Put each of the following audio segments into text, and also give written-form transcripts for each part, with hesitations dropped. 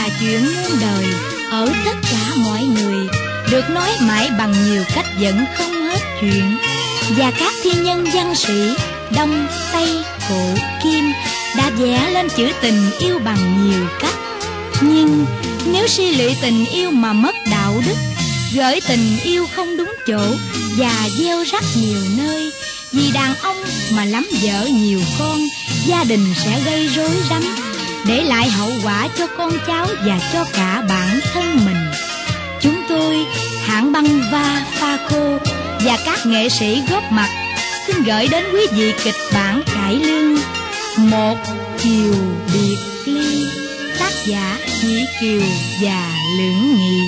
là chuyện muôn đời ở tất cả mọi người, được nói mãi bằng nhiều cách vẫn không hết chuyện. Và các thiên nhân văn sĩ Đông, Tây, Cổ, Kim đã vẽ lên chữ tình yêu bằng nhiều cách. Nhưng nếu suy lụy tình yêu mà mất đạo đức, gửi tình yêu không đúng chỗ và gieo rắc nhiều nơi, vì đàn ông mà lắm vợ nhiều con, gia đình sẽ gây rối rắm, để lại hậu quả cho con cháu và cho cả bản thân mình. Chúng tôi, hãng băng Va Pha-cô và các nghệ sĩ góp mặt xin gửi đến quý vị kịch bản cải lương Một Chiều Biệt Ly, tác giả Chị Kiều và Lưỡng Nghị.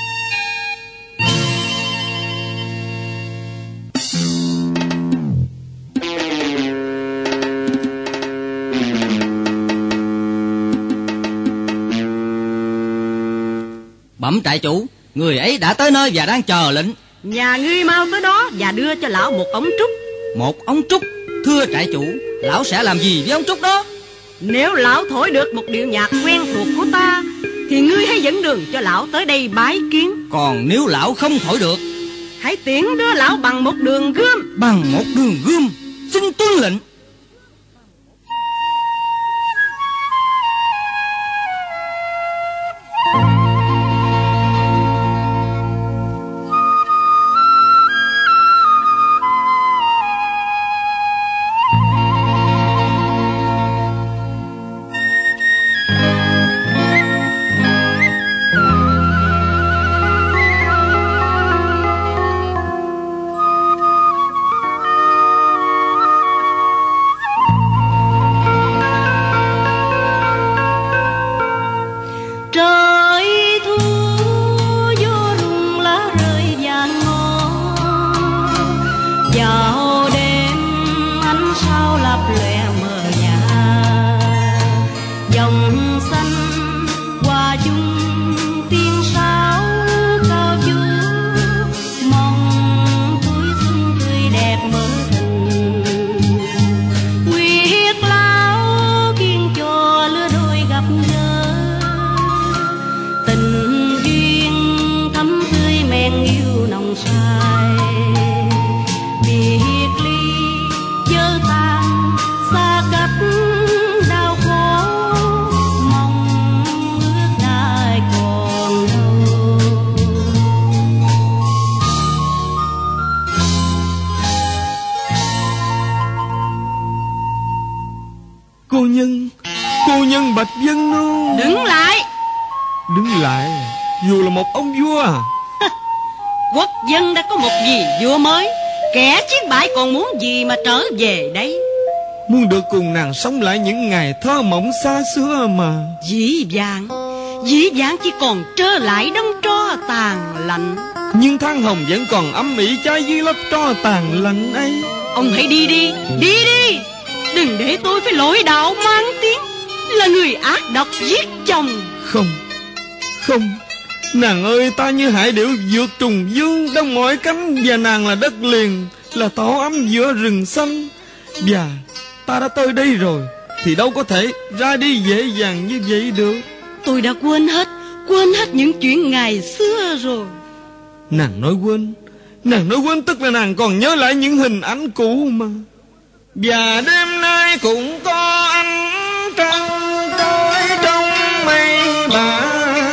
Bẩm trại chủ, người ấy đã tới nơi và đang chờ lệnh. Nhà ngươi mau tới đó và đưa cho lão một ống trúc. Một ống trúc? Thưa trại chủ, lão sẽ làm gì với ống trúc đó? Nếu lão thổi được một điệu nhạc quen thuộc của ta, thì ngươi hãy dẫn đường cho lão tới đây bái kiến. Còn nếu lão không thổi được? Hãy tiễn đưa lão bằng một đường gươm. Bằng một đường gươm? Xin tuân lệnh. Cô nhân Bạch Vân Nương. Đứng lại. Đứng lại? Dù là một ông vua à? Quốc dân đã có một vị vua mới, kẻ chiến bại còn muốn gì mà trở về đây? Muốn được cùng nàng sống lại những ngày thơ mộng xa xưa mà. Dĩ vãng chỉ còn trơ lại đống tro tàn lạnh. Nhưng than hồng vẫn còn âm ỉ cháy dưới lớp tro tàn lạnh ấy. Ông hãy đi đi. Đừng để tôi phải lỗi đạo mang tiếng là người ác độc giết chồng. Không, nàng ơi, ta như hải điểu vượt trùng dương, đông mỏi cánh, và nàng là đất liền, là tổ ấm giữa rừng xanh. Và ta đã tới đây rồi thì đâu có thể ra đi dễ dàng như vậy được. Tôi đã quên hết những chuyện ngày xưa rồi. Nàng nói quên tức là nàng còn nhớ lại những hình ảnh cũ mà. Và đêm nay cũng có ánh trăng trôi trong mây bạc,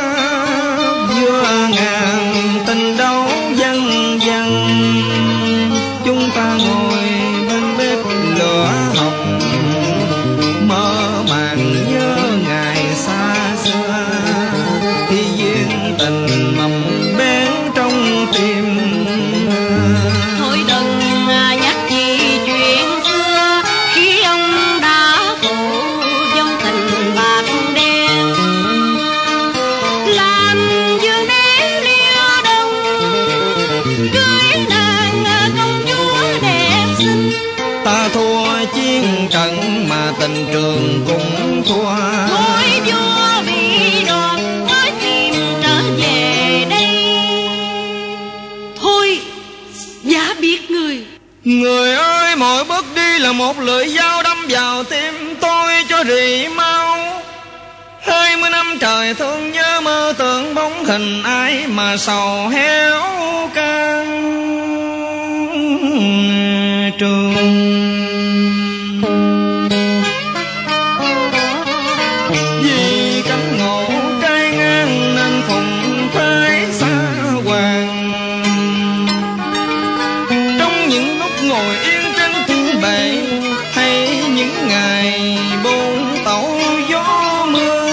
vừa ngàn tình đấu văng văng. Chúng ta ngồi bên bếp lửa hồng, mơ màng nhớ ngày xa xưa, thì duyên tình mầm bén trong tim. Thôi đừng nhắc gì chuyện xưa, khi ông đã phụ dòng tình bạc đen, làm dương đế lia đông, cưới nàng công chúa đẹp xinh. Ta thua chiến trận mà tình trường cũng thua. Thôi vua bị đọt nói tìm trở về đây. Thôi giả biết người. Người ơi, mỗi bước đi là một lưỡi dao đâm vào tim tôi cho rỉ máu. Hãy 20 năm trời thương nhớ mơ tưởng bóng hình ai mà sầu héo can trường. Vì cánh ngộ trái ngang nên phùng phái xa hoàng. Trong những lúc ngồi yên trên thiên bệ hay những ngày buông tẩu gió mưa,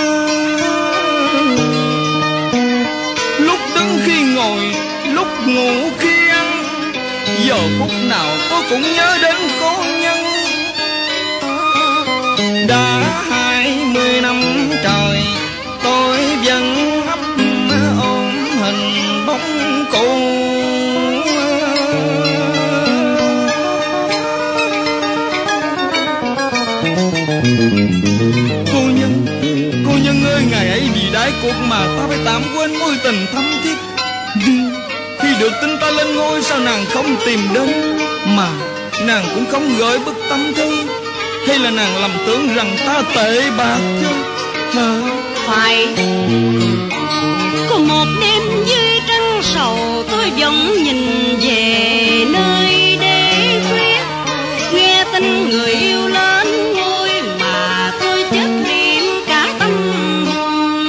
lúc đứng khi ngồi, lúc ngủ khi ăn, giờ phút nào tôi cũng nhớ đến cô nhân. Đã 20 năm trời tôi vẫn ấp ôm hình bóng cô. Cô nhân ơi, ngày ấy vì đái cuộc mà ta phải tạm quên mối tình thắm thiết. Khi được tin ta lên ngôi sao nàng không tìm đến, mà nàng cũng không gửi bức tâm thư, hay là nàng lầm tưởng rằng ta tệ bạc chứ hả? Phải. Có một đêm dưới trăng sầu tôi vẫn nhìn về nơi đế khuya, nghe tin người yêu lên ngôi mà tôi chết liệm cả tâm hồn.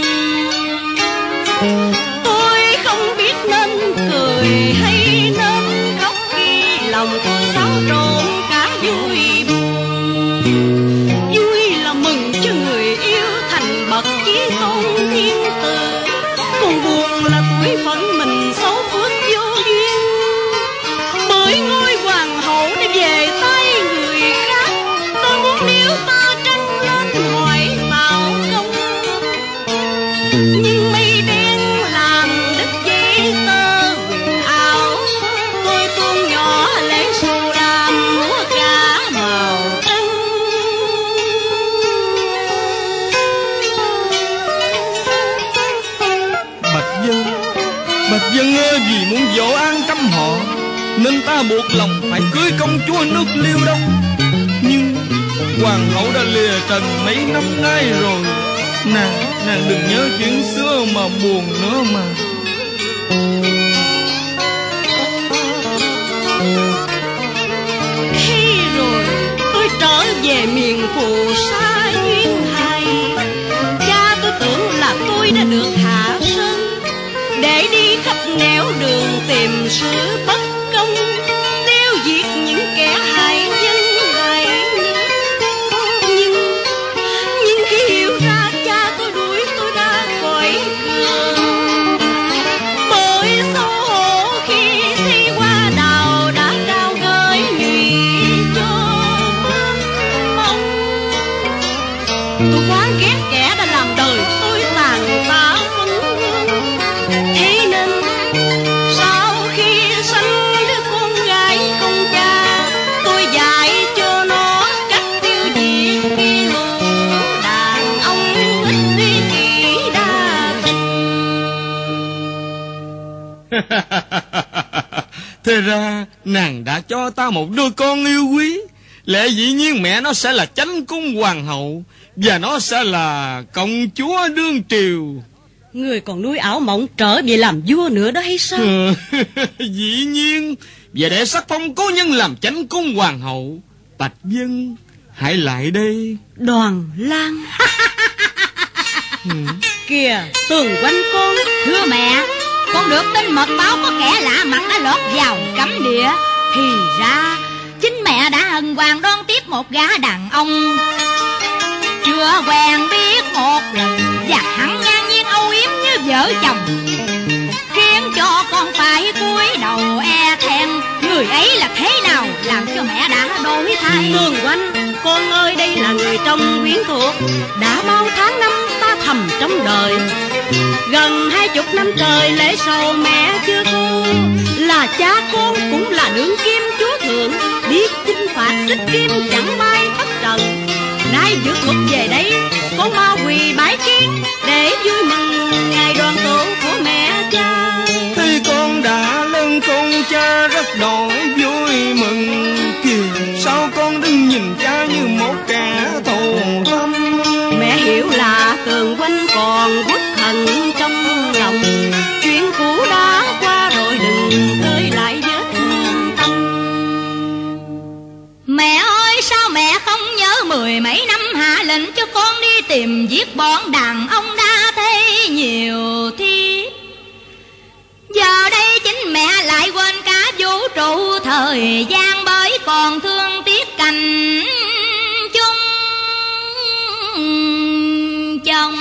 Tôi không biết nên cười hay nên khóc khi lòng tôi xáo trộn cả vui buồn. Vui là mừng cho người yêu thành bậc chí tôn thiên tử, còn buồn là tuổi phận mình xấu phước vô duyên. Bởi ngôi hoàng hậu đã về tay người khác, tôi muốn nếu ta tranh lên hỏi tạo công. Nhưng mây đen làm đứt dây tơ quần áo, tôi tuôn nhỏ lệ sầu làm múa cả màu trắng. Bạch Dân ơi, vì muốn dỗ an trăm họ nên ta buộc lòng phải cưới công chúa nước Liêu Đông. Nhưng hoàng hậu đã lìa trần mấy năm nay rồi. Nàng đừng nhớ chuyện xưa mà buồn nữa mà. Khi rồi tôi trở về miền phù sa duyên hải, cha tôi tưởng là tôi đã được hạ sơn để đi khắp nẻo đường tìm sự bất công, tiêu diệt những kẻ hại dân hại nước. Nhưng khi hiểu ra cha tôi đuổi tôi ra khỏi cửa, bởi xấu hổ khi thi hoa đào đã trao gửi nhụy cho mong. Tôi quá ghét kẻ đã làm đời tôi tàn tạ phân hương. Thế nên sau khi sanh đứa con gái không cha, tôi dạy cho nó cách tiêu diệt cái lũ đàn ông ít duy trì đa tình. Thế ra nàng đã cho ta một đứa con yêu quý, lẽ dĩ nhiên mẹ nó sẽ là chánh cung hoàng hậu, và nó sẽ là công chúa đương triều. Người còn nuôi ảo mộng trở về làm vua nữa đó hay sao? Dĩ nhiên. Và để sắc phong cố nhân làm chánh cung hoàng hậu, Bạch Dân hãy lại đây. Đoàn Lan. Kìa Tường quanh con. Thưa mẹ, con được tin mật báo có kẻ lạ mặt đã lọt vào cấm địa. Thì ra chính mẹ đã hân hoan đón tiếp một gã đàn ông chưa quen biết một lần, và hắn ngang nhiên âu yếm như vợ chồng, khiến cho con phải cúi đầu e thẹn. Người ấy là thế nào làm cho mẹ đã đổi thay? Tường quanh, con ơi, đây là người trong quyến thuộc. Đã bao tháng năm ta thầm trong đời, gần 20 năm trời lễ sầu mẹ chưa cô. Là cha con cũng là nương kim chúa thượng, biết chinh phạt trích kim chẳng bay thất trần. Nay vượt ngục về đây, con mau quỳ bái kiến để vui mừng ngày đoàn tụ của mẹ cha. Thì con đã lên con cha rất đổi vui mừng. Kìa sao con đừng nhìn cha như một kẻ thù thâm. Mẹ hiểu là Tường quanh còn trụ thời gian, bởi còn thương tiếc cành chung chồng.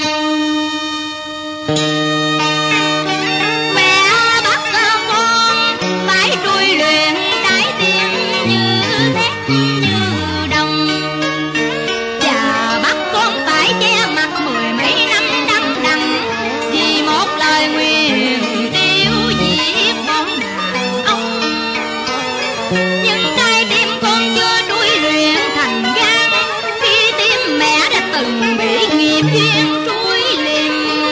Mẹ bắt con phải trui luyện trái tim như thép như đồng, và bắt con phải che mặt mười mấy năm đắng đắng vì một lời nguyền tiêu diệt con đàn ông. Nhưng trái tim con chưa trui luyện thành gan, khi tim mẹ đã từng bị nghiệp duyên trui liềm.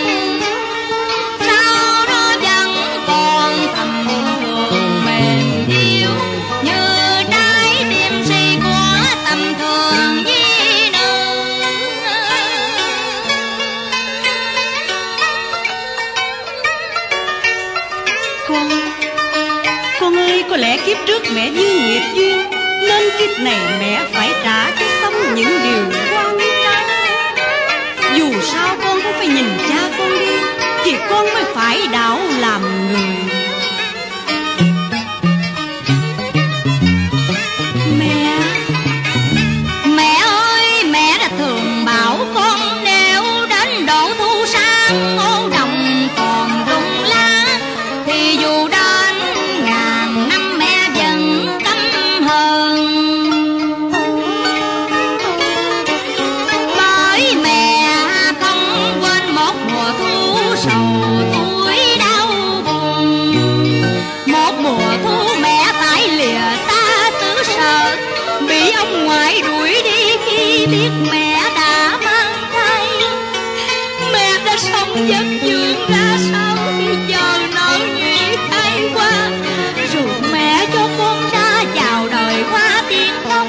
Sao nó vẫn còn thầm thường mềm yếu, như trái tim si của tầm thường nhi nữ. Con ơi, có lẽ kiếp trước mẹ duyên nghiệp duyên, nên kiếp này mẹ phải trả cho xong những điều oan trái. Dù sao con cũng phải nhìn cha con đi, thì con mới phải đạo làm người. Mẹ ơi, mẹ đã thường bảo con nếu đến độ thu sang ô đồng còn rụng lá, thì dù đến ngàn năm mẹ vẫn căm hờn. Bởi mẹ không quên một mùa thu sầu tuổi đau buồn, một mùa thu mẹ phải lìa xa xứ sở, bị ông ngoại đuổi đi khi biết mẹ đã mang thai. Mẹ đã sống vất vưởng ra sao bây giờ nợ nhụy thay qua, rồi mẹ cho con ra vào đời hoa tiên tóc,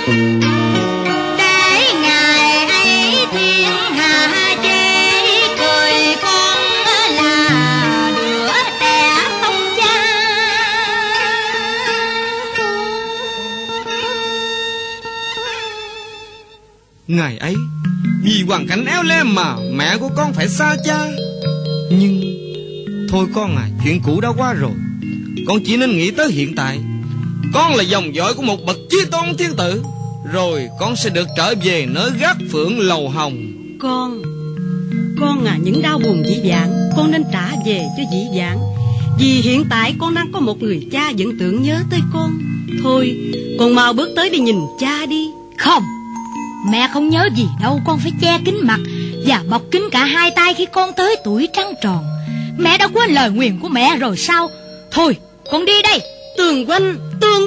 để ngày ấy thiên hạ chê cười con là đứa đẻ không cha. Ngày ấy vì hoàn cảnh éo le mà mẹ của con phải xa cha. Nhưng thôi con à, chuyện cũ đã qua rồi. Con chỉ nên nghĩ tới hiện tại. Con là dòng dõi của một bậc chí tôn thiên tử, rồi con sẽ được trở về nơi gác phượng lầu hồng. Con à, những đau buồn dĩ vãng con nên trả về cho dĩ vãng, vì hiện tại con đang có một người cha vẫn tưởng nhớ tới con. Thôi con mau bước tới đi nhìn cha đi. Không, mẹ không nhớ gì đâu, con phải che kín mặt và bọc kín cả hai tay khi con tới tuổi trăng tròn. Mẹ đã quên lời nguyền của mẹ rồi sao? Thôi, con đi đây. Tường Huynh.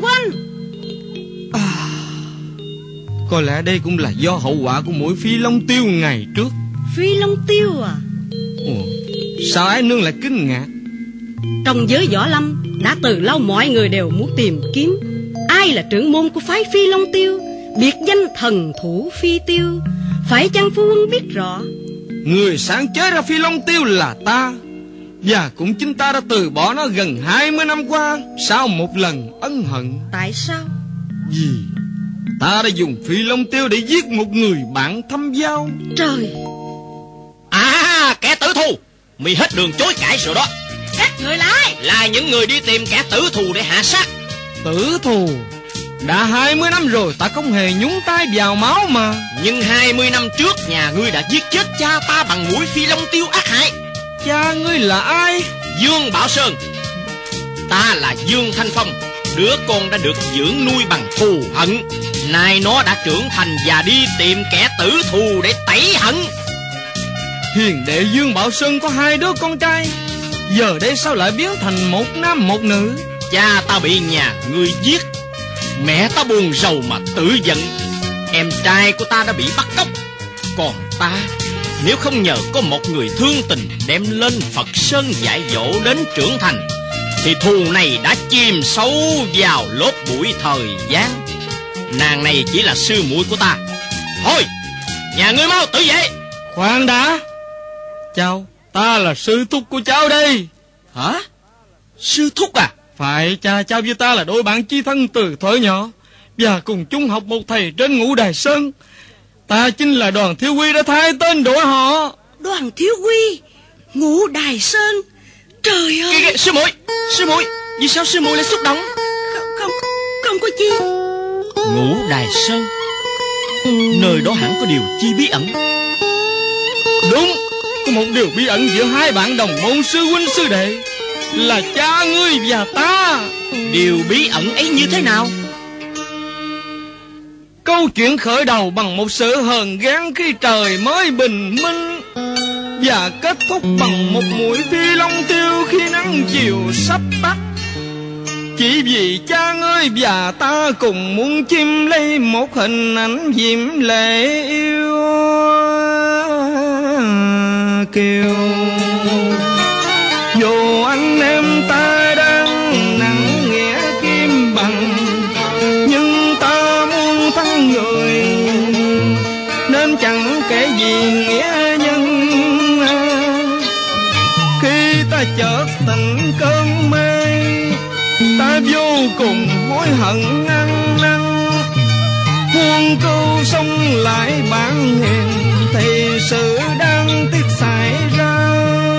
Có lẽ đây cũng là do hậu quả của mũi phi long tiêu ngày trước. Phi long tiêu à? Ồ, sao ái nương lại kinh ngạc? Trong giới võ lâm đã từ lâu mọi người đều muốn tìm kiếm ai là trưởng môn của phái Phi Long Tiêu, biệt danh thần thủ Phi Tiêu. Phải chăng phu quân biết rõ? Người sáng chế ra Phi Long Tiêu là ta, và cũng chính ta đã từ bỏ nó gần 20 năm qua sau một lần ân hận. Tại sao? Vì ta đã dùng Phi Long Tiêu để giết một người bạn thâm giao. Trời! À, kẻ tử thù! Mày hết đường chối cãi rồi đó. Các người lại là những người đi tìm kẻ tử thù để hạ sát. Tử thù? Đã 20 năm rồi ta không hề nhúng tay vào máu mà. Nhưng 20 năm trước nhà ngươi đã giết chết cha ta bằng mũi Phi Long Tiêu ác hại. Cha ngươi là ai? Dương Bảo Sơn. Ta là Dương Thanh Phong, đứa con đã được dưỡng nuôi bằng thù hận. Nay nó đã trưởng thành và đi tìm kẻ tử thù để tẩy hận. Hiền đệ Dương Bảo Sơn có 2 đứa con trai, giờ đây sao lại biến thành một nam một nữ? Cha ta bị nhà ngươi giết, mẹ ta buồn rầu mà tự giận. Em trai của ta đã bị bắt cóc. Còn ta, nếu không nhờ có một người thương tình đem lên Phật Sơn dạy dỗ đến trưởng thành, thì thù này đã chìm sâu vào lốp bụi thời gian. Nàng này chỉ là sư muội của ta. Thôi, nhà ngươi mau tự vệ. Khoan đã, cháu, ta là sư thúc của cháu đây. Hả? Sư thúc à? Phải, cha cháu với ta là đôi bạn chí thân từ thuở nhỏ, và cùng chung học một thầy trên Ngũ Đài Sơn. Ta chính là Đoàn Thiếu Quy đã thay tên đổi họ. Đoàn Thiếu Quy? Ngũ Đài Sơn? Trời ơi! Sư muội, vì sao sư muội lại xúc động? có chi? Ngũ Đài Sơn, nơi đó hẳn có điều chi bí ẩn. Đúng, có một điều bí ẩn giữa hai bạn đồng môn sư huynh sư đệ, là cha ngươi và ta. Điều bí ẩn ấy như thế nào? Câu chuyện khởi đầu bằng một sự hờn ghen khi trời mới bình minh, và kết thúc bằng một mũi phi long tiêu khi nắng chiều sắp tắt. Chỉ vì cha ngươi và ta cùng muốn chiêm lấy một hình ảnh diễm lệ yêu kiều. Dù anh em ta đang nặng nghĩa kim bằng, nhưng ta muốn thắng người nên chẳng kể gì nghĩa nhân. Khi ta chợt tỉnh cơn mê, ta vô cùng hối hận ăn năn, muốn cứu sống lại bản hiền thì sự đáng tiếc xảy ra.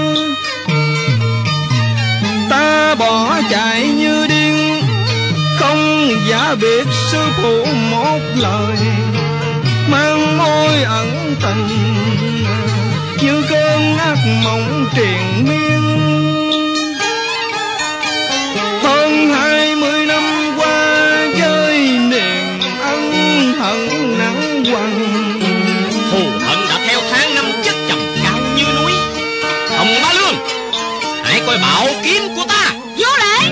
Ta bỏ chạy như điên, không giả biệt sư phụ một lời, mang môi ẩn tình như cơn ác mộng triền miên. Hơn 20 năm qua với niềm ân hận nặng quằn, Thù hận đã theo tháng năm chất chồng cao như núi. Hồng Ba Lương, hãy coi bảo kiếm của ta. Vô lễ!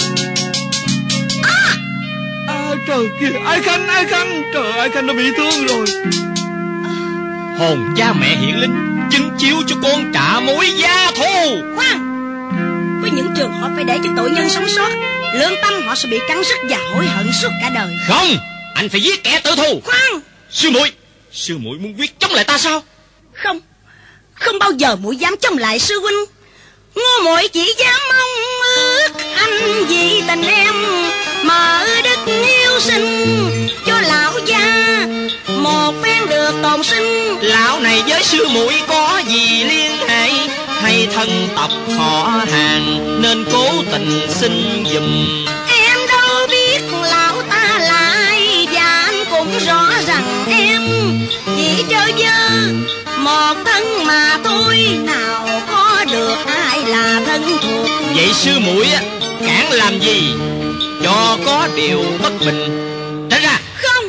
Trời kìa, Ái Khanh, trời, Ái Khanh đã bị thương rồi. Hồn cha mẹ hiện linh chứng chiếu cho con trả mối gia thù. Khoan! Với những trường hợp phải để cho tội nhân sống sót, lương tâm họ sẽ bị cắn rứt và hối hận suốt cả đời. Không, anh phải giết kẻ tử thù. Khoan! Sư muội muốn quyết chống lại ta sao? Không bao giờ muội dám chống lại sư huynh. Ngô muội chỉ dám mong ước anh vì tình em mở đức yêu sinh cho lão gia một phen được tồn sinh. Lão này với sư muội có gì liên hệ, hay thân tộc họ hàng nên cố tình xin giùm. Em đâu biết lão ta là ai, và anh cũng rõ rằng em chỉ chơi vơ một thân mà thôi, nào có được ai là thân thuộc. Vậy sư muội cản làm gì cho có điều bất bình? Tránh ra. Không.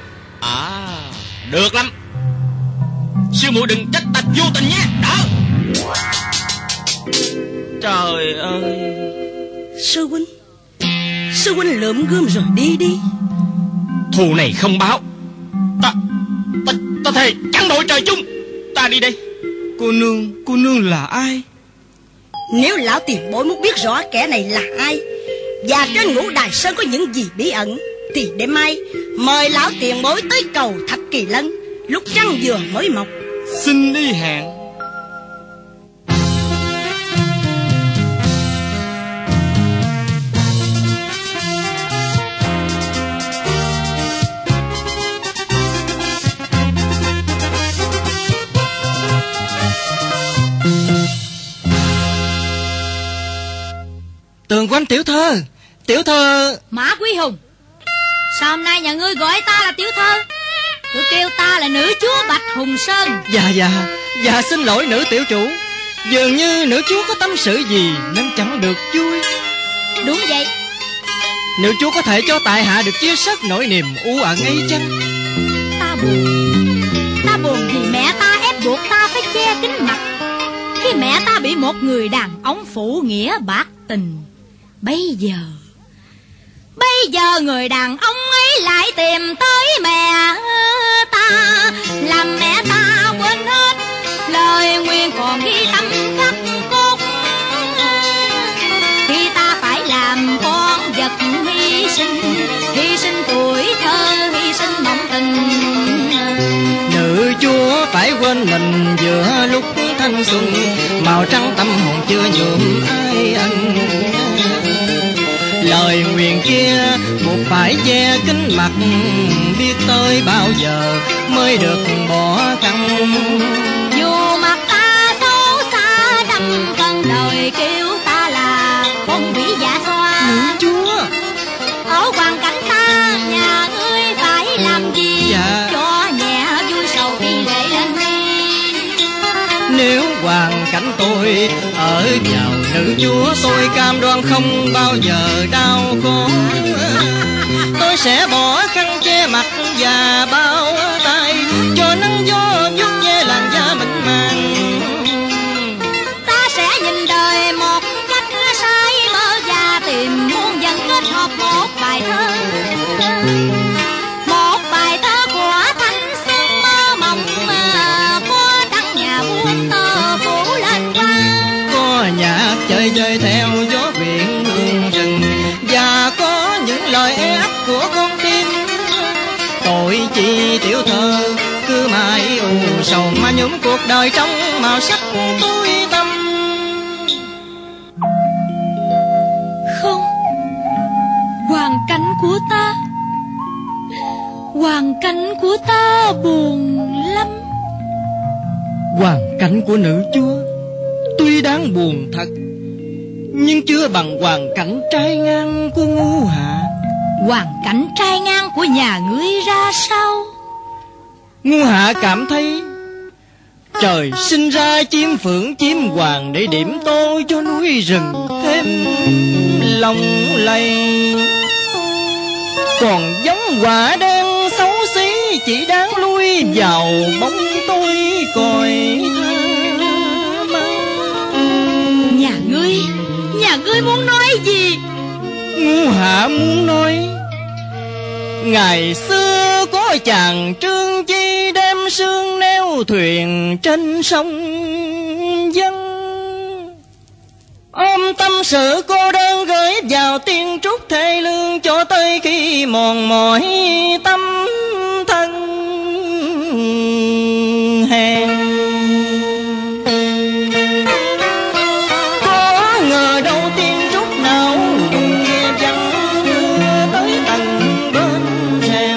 Được lắm. Sư muội đừng trách ta vô tình nhé. Đỡ. Trời ơi. Sư huynh lượm gươm rồi đi. Thù này không báo, ta thề chắn đội trời chung. Ta đi đây. Cô nương là ai? Nếu lão tiền bối muốn biết rõ kẻ này là ai và trên Ngũ Đài Sơn có những gì bí ẩn, thì đêm mai mời lão tiền bối tới cầu Thạch Kỳ Lân lúc trăng vừa mới mọc. Xin đi hẹn. Tường Quanh tiểu thơ. Mã Quý Hùng, sao hôm nay nhà ngươi gọi ta là tiểu thơ? Cứ kêu ta là nữ chúa Bạch Hùng Sơn. Dạ xin lỗi nữ tiểu chủ, dường như nữ chúa có tâm sự gì nên chẳng được vui. Đúng vậy. Nữ chúa có thể cho tại hạ được chia sớt nỗi niềm u ẩn ấy chăng? Ta buồn vì mẹ ta ép buộc ta phải che kín mặt khi mẹ ta bị một người đàn ông phụ nghĩa bạc tình. Bây giờ người đàn ông ấy lại tìm tới mẹ ta, làm mẹ ta quên hết lời nguyện còn ghi tâm khắc cốt. Khi ta phải làm con vật hy sinh tuổi thơ, hy sinh mộng tình. Nữ chúa phải quên mình giữa lúc thanh xuân, màu trắng tâm hồn chưa nhuộm ai anh. Lời nguyện kia buộc phải che kín mặt, biết tới bao giờ mới được bỏ căng. Dù mặt ta xấu xa trăm phần đời kêu ta là con quỷ dạ xoa. Nữ chúa, ở hoàn cảnh ta ở vào nữ chúa, tôi cam đoan không bao giờ đau khổ. Tôi sẽ bỏ khăn che mặt và bao tay, cho nắng gió vuốt ve làn da mịn màng. Ta sẽ nhìn đời một cách say mơ và tìm muôn dần kết hợp một bài thơ. Một bài thơ của thanh xuân mơ mộng mà có đăng nhà buôn tơ phủ lên qua. Có nhạc chơi chơi theo gió biển hương rừng, và có những lời ép của con tim. Tội chi tiểu thơ cứ mãi u sầu mà nhuộm cuộc đời trong màu sắc tối tăm. Không, hoàn cảnh của ta buồn lắm. Hoàn cảnh của nữ chúa tuy đáng buồn thật, nhưng chưa bằng hoàn cảnh trai ngang của Ngu Hạ. Hoàn cảnh trai ngang của nhà ngươi ra sao? Ngu Hạ cảm thấy trời sinh ra chim phượng chim hoàng để điểm tô cho núi rừng thêm lộng lẫy. Còn giống quả đen xấu xí chỉ đáng lui vào bóng tối còi tha mang. Nhà ngươi muốn nói gì? Ngu Hạ muốn nói ngày xưa có chàng Trương Chi đem sương neo thuyền trên sông Vân, ôm tâm sự cô đơn gửi vào tiên trúc thê lương, cho tới khi mòn mỏi tâm thân hèn. Có ngờ đâu tiên trúc nào dùng nghe văng đưa tới tầng bên rèm,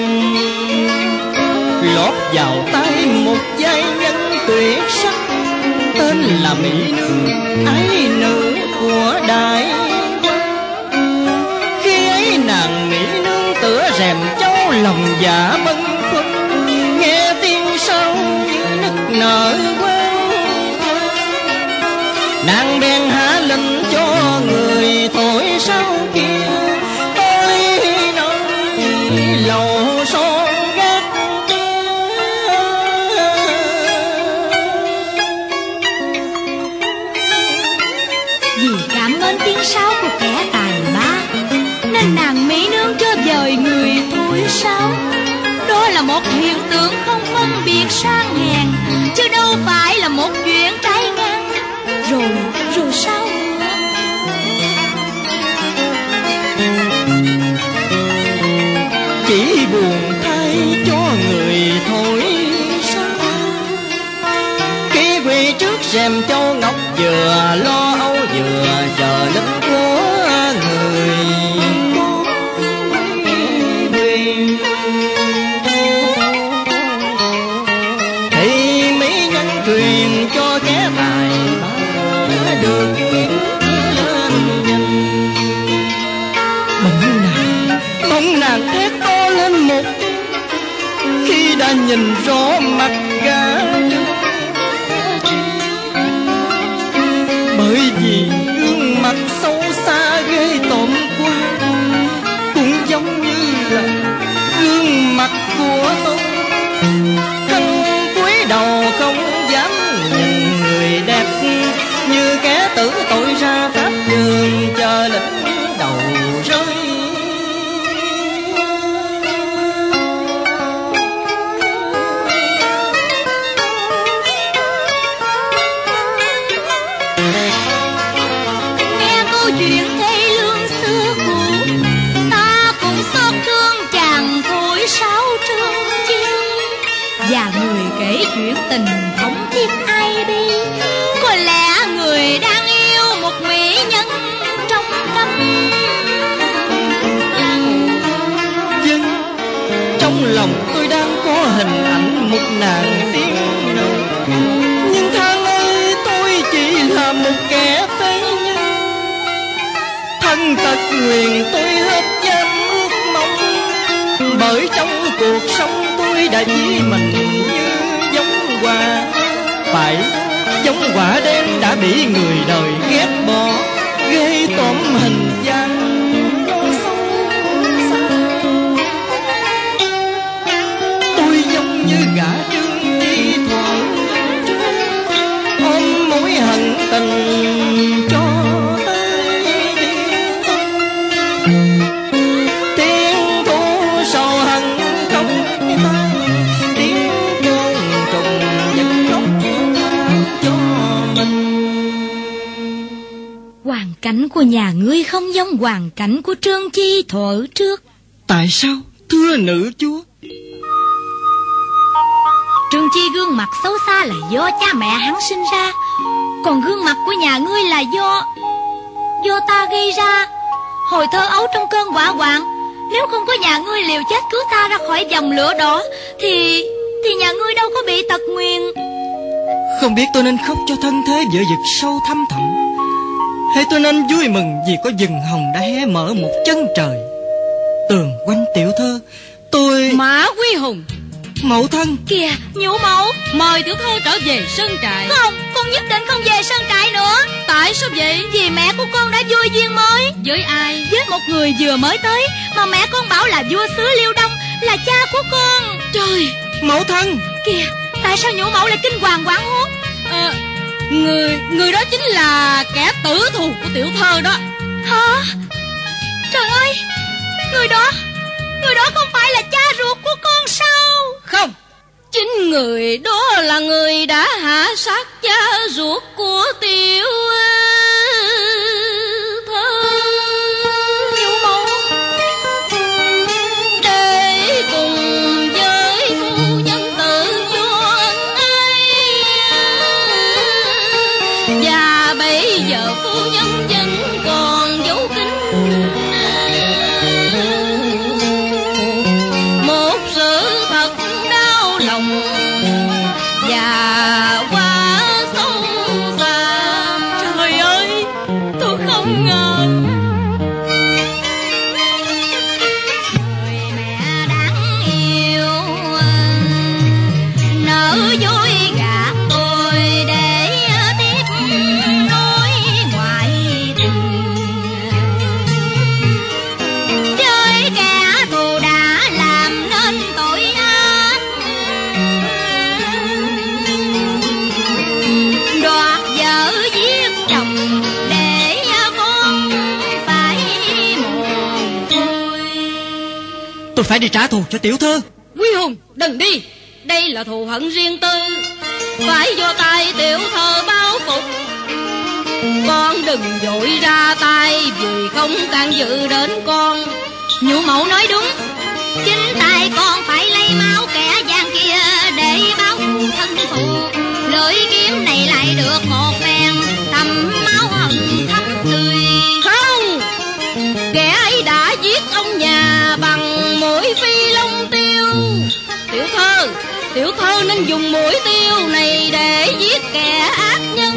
lót vào tay một giai nhân tuyệt sắc, tên là Mỹ Nương, ái nữ của Đại Quan. Khi ấy nàng Mỹ Nương tựa rèm châu lòng dạ bâng khuâng, nghe tiếng sau như nức nở quan. Nàng bèn hạ lệnh cho người thổi sáo kia, tôi nói lầu son gác. Vì cảm ơn tiếng sáo của kẻ tài ba nên nàng Mỹ Nương cho dời người thổi sáo. Đó là một hiện tượng không phân biệt sang hèn, chứ đâu phải là một chuyện trái ngang. Rồi sao nữa? Chỉ buồn thay cho người thổi sáo, khi quỳ trước rèm châu ngọc vừa lo âu vừa chờ lệnh của người quỳ. Thì mỹ nhân truyền cho kẻ tài ba được lên danh. Bỗng nàng thét to lên một tiếng khi đã nhìn rõ mặt gã, bởi vì gương mặt xấu xa ghê tởm quá, cũng giống như là gương mặt của tôi. Thân cúi đầu không dám nhìn người đẹp, như kẻ tử tội ra pháp trường chờ lệnh đầu rơi. Nghe câu chuyện thê lương xưa cũ, ta cũng xót thương chàng thổi sáo Trương Chi. Và người kể chuyện tình thống thiết ai bi, có lẽ người đang yêu một mỹ nhân trong câm. Nhưng trong lòng tôi đang có hình ảnh một nàng tiên nữ, nhưng thang ơi tôi chỉ là một kẻ phế nhân. Thân tật nguyền tôi hết dám ước mong, bởi trong cuộc sống tôi đã chỉ mình như giống hoa. Phải giống quả đen đã bị người đời ghét bỏ, ghê tởm hình dáng xấu xa. Tôi giống như gã Trương Chi Thuận, ôm mối hận tình cho hoàn cảnh của nhà ngươi không giống hoàn cảnh của Trương Chi thuở trước. Tại sao, thưa nữ chúa? Trương Chi gương mặt xấu xa là do cha mẹ hắn sinh ra, còn gương mặt của nhà ngươi là do ta gây ra. Hồi thơ ấu trong cơn hỏa hoạn, nếu không có nhà ngươi liều chết cứu ta ra khỏi dòng lửa đỏ, thì nhà ngươi đâu có bị tật nguyền. Không biết tôi nên khóc cho thân thế vợ vực sâu thăm thẳm, hay tôi nên vui mừng vì có rừng hồng đã hé mở một chân trời. Tường quanh tiểu thơ, tôi... Mã Quy Hùng. Mẫu thân. Kìa, nhũ mẫu. Mời tiểu thơ trở về sơn trại. Không, con nhất định không về sơn trại nữa. Tại sao vậy? Vì mẹ của con đã vui duyên mới. Với ai? Với một người vừa mới tới, mà mẹ con bảo là vua xứ Liêu Đông, là cha của con. Trời. Mẫu thân. Kìa, tại sao nhũ mẫu lại kinh hoàng hoảng hốt? Người đó chính là kẻ tử thù của tiểu thơ đó. Hả? Trời ơi, người đó không phải là cha ruột của con sao? Không, chính người đó là người đã hạ sát cha ruột của tiểu thơ. Nhũ mẫu. Để cùng với phu nhân tự do ái, và bây giờ phu nhân vẫn còn giấu kín một sự thật đau lòng và quá sâu xa. Trời ơi, tôi không ngờ. Người mẹ đáng yêu nỡ dối gạt tôi để tiếp nối ngoại tình, với kẻ thù đã làm nên tội ác, đoạt vợ giết chồng để con phải mồ côi. Tôi phải đi trả thù cho tiểu thơ. Quy Hùng, đừng đi. Đây là thù hận riêng tư, phải do tay tiểu thơ báo phục. Con đừng vội ra tay vì không can dự đến con. Nhũ mẫu nói đúng, chính tay con phải lấy máu kẻ gian kia để báo thù thân thù. Lưỡi kiếm này lại được một phen tầm máu hận thấm tươi. Không, kẻ ấy đã giết ông nhà bằng mũi phi long tiêu. Tiểu thơ nên dùng mũi tiêu này để giết kẻ ác nhân.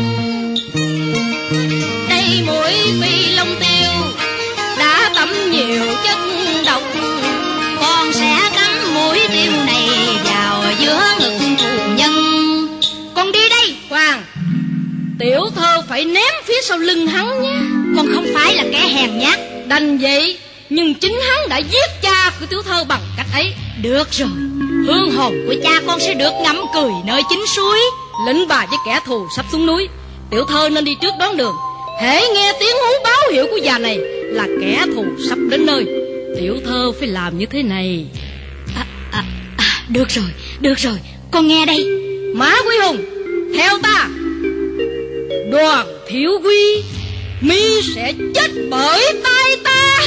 Đây mũi phi long tiêu đã tẩm nhiều chất độc, Con sẽ cắm mũi tiêu này vào giữa ngực thù nhân. Con đi đây. Khoan, tiểu thơ phải ném phía sau lưng hắn nhé. Con không phải là kẻ hèn nhát. Đành vậy, nhưng chính hắn đã giết cha của tiểu thơ bằng cách ấy. Được rồi, hương hồn của cha con sẽ được ngắm cười nơi chính suối. Lĩnh bà với kẻ thù sắp xuống núi, tiểu thơ nên đi trước đón đường. Hễ nghe tiếng hú báo hiệu của già này là kẻ thù sắp đến nơi. Tiểu thơ phải làm như thế này. Được rồi, con nghe đây. Mã Quy Hùng, theo ta. Đoàn Thiệu Quy, mi sẽ chết bởi tay ta.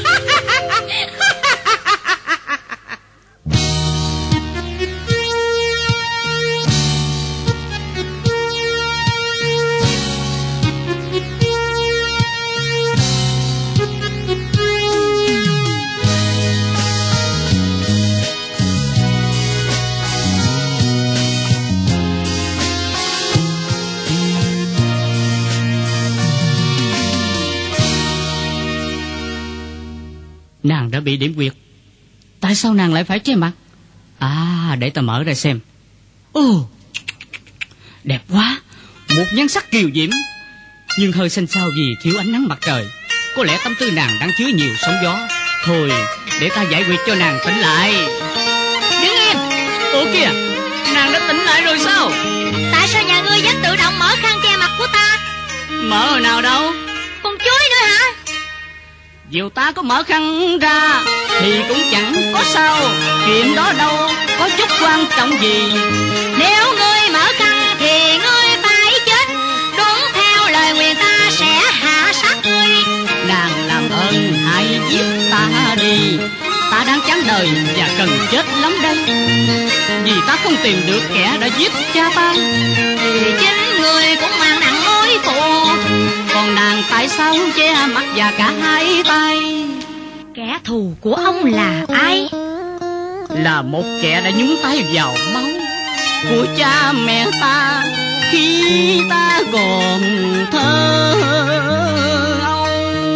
Nàng đã bị điểm quyệt. Tại sao nàng lại phải che mặt? Để ta mở ra xem. Ồ, đẹp quá. một nhan sắc kiều diễm, nhưng hơi xanh xao vì thiếu ánh nắng mặt trời. Có lẽ tâm tư nàng đang chứa nhiều sóng gió. Thôi, để ta giải quyết cho nàng tỉnh lại. Đứng im. Ủa kìa, nàng đã tỉnh lại rồi sao? Tại sao nhà ngươi dám tự động mở khăn che mặt của ta? Mở hồi nào đâu? Con chuối nữa hả? Dù ta có mở khăn ra thì cũng chẳng có sao. Chuyện đó đâu có chút quan trọng gì. Nếu ngươi mở khăn thì ngươi phải chết. Đúng theo lời nguyền ta sẽ hạ sát ngươi. Nàng làm ơn hãy giết ta đi. Ta đang chán đời và cần chết lắm đây. Vì ta không tìm được kẻ đã giết cha ta. Thì chính ngươi cũng mang nặng mối thù. Còn nàng tại sao che mặt và cả hai tay? Kẻ thù của ông là ai? Là một kẻ đã nhúng tay vào máu của cha mẹ ta khi ta còn thơ ấu.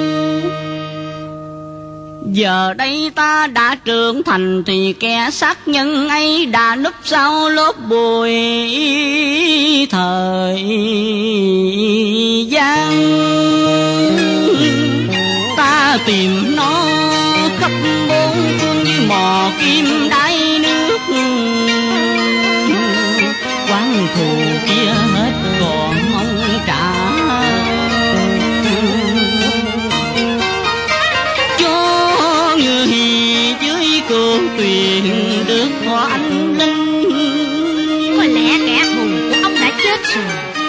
Giờ đây ta đã trưởng thành thì kẻ sát nhân ấy đã núp sau lớp bụi thời gian. Ta tìm nó khắp bốn phương như mò kim đáy nước. Quán thù kia hết còn mong trả. Cho người dưới cơn tuyền được thỏa anh linh. Có lẽ kẻ thù của ông đã chết rồi.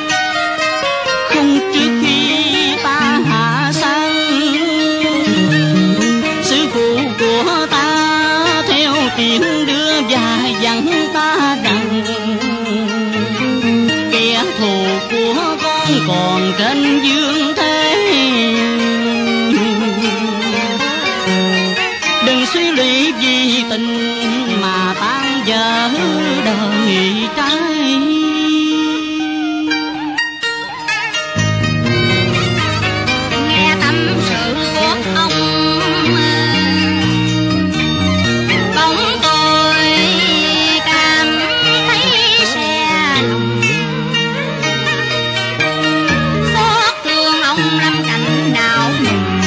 Không trước khi ta hạ sang, sư phụ của ta theo tiếng đưa và dặn ta rằng kẻ thù của con còn trên dương thế. Đừng suy nghĩ vì tình mà tan vỡ đời trai. Nghe tâm sự của ông, bỗng tôi cảm thấy xe lòng. Xót thương ông lâm cảnh đau buồn.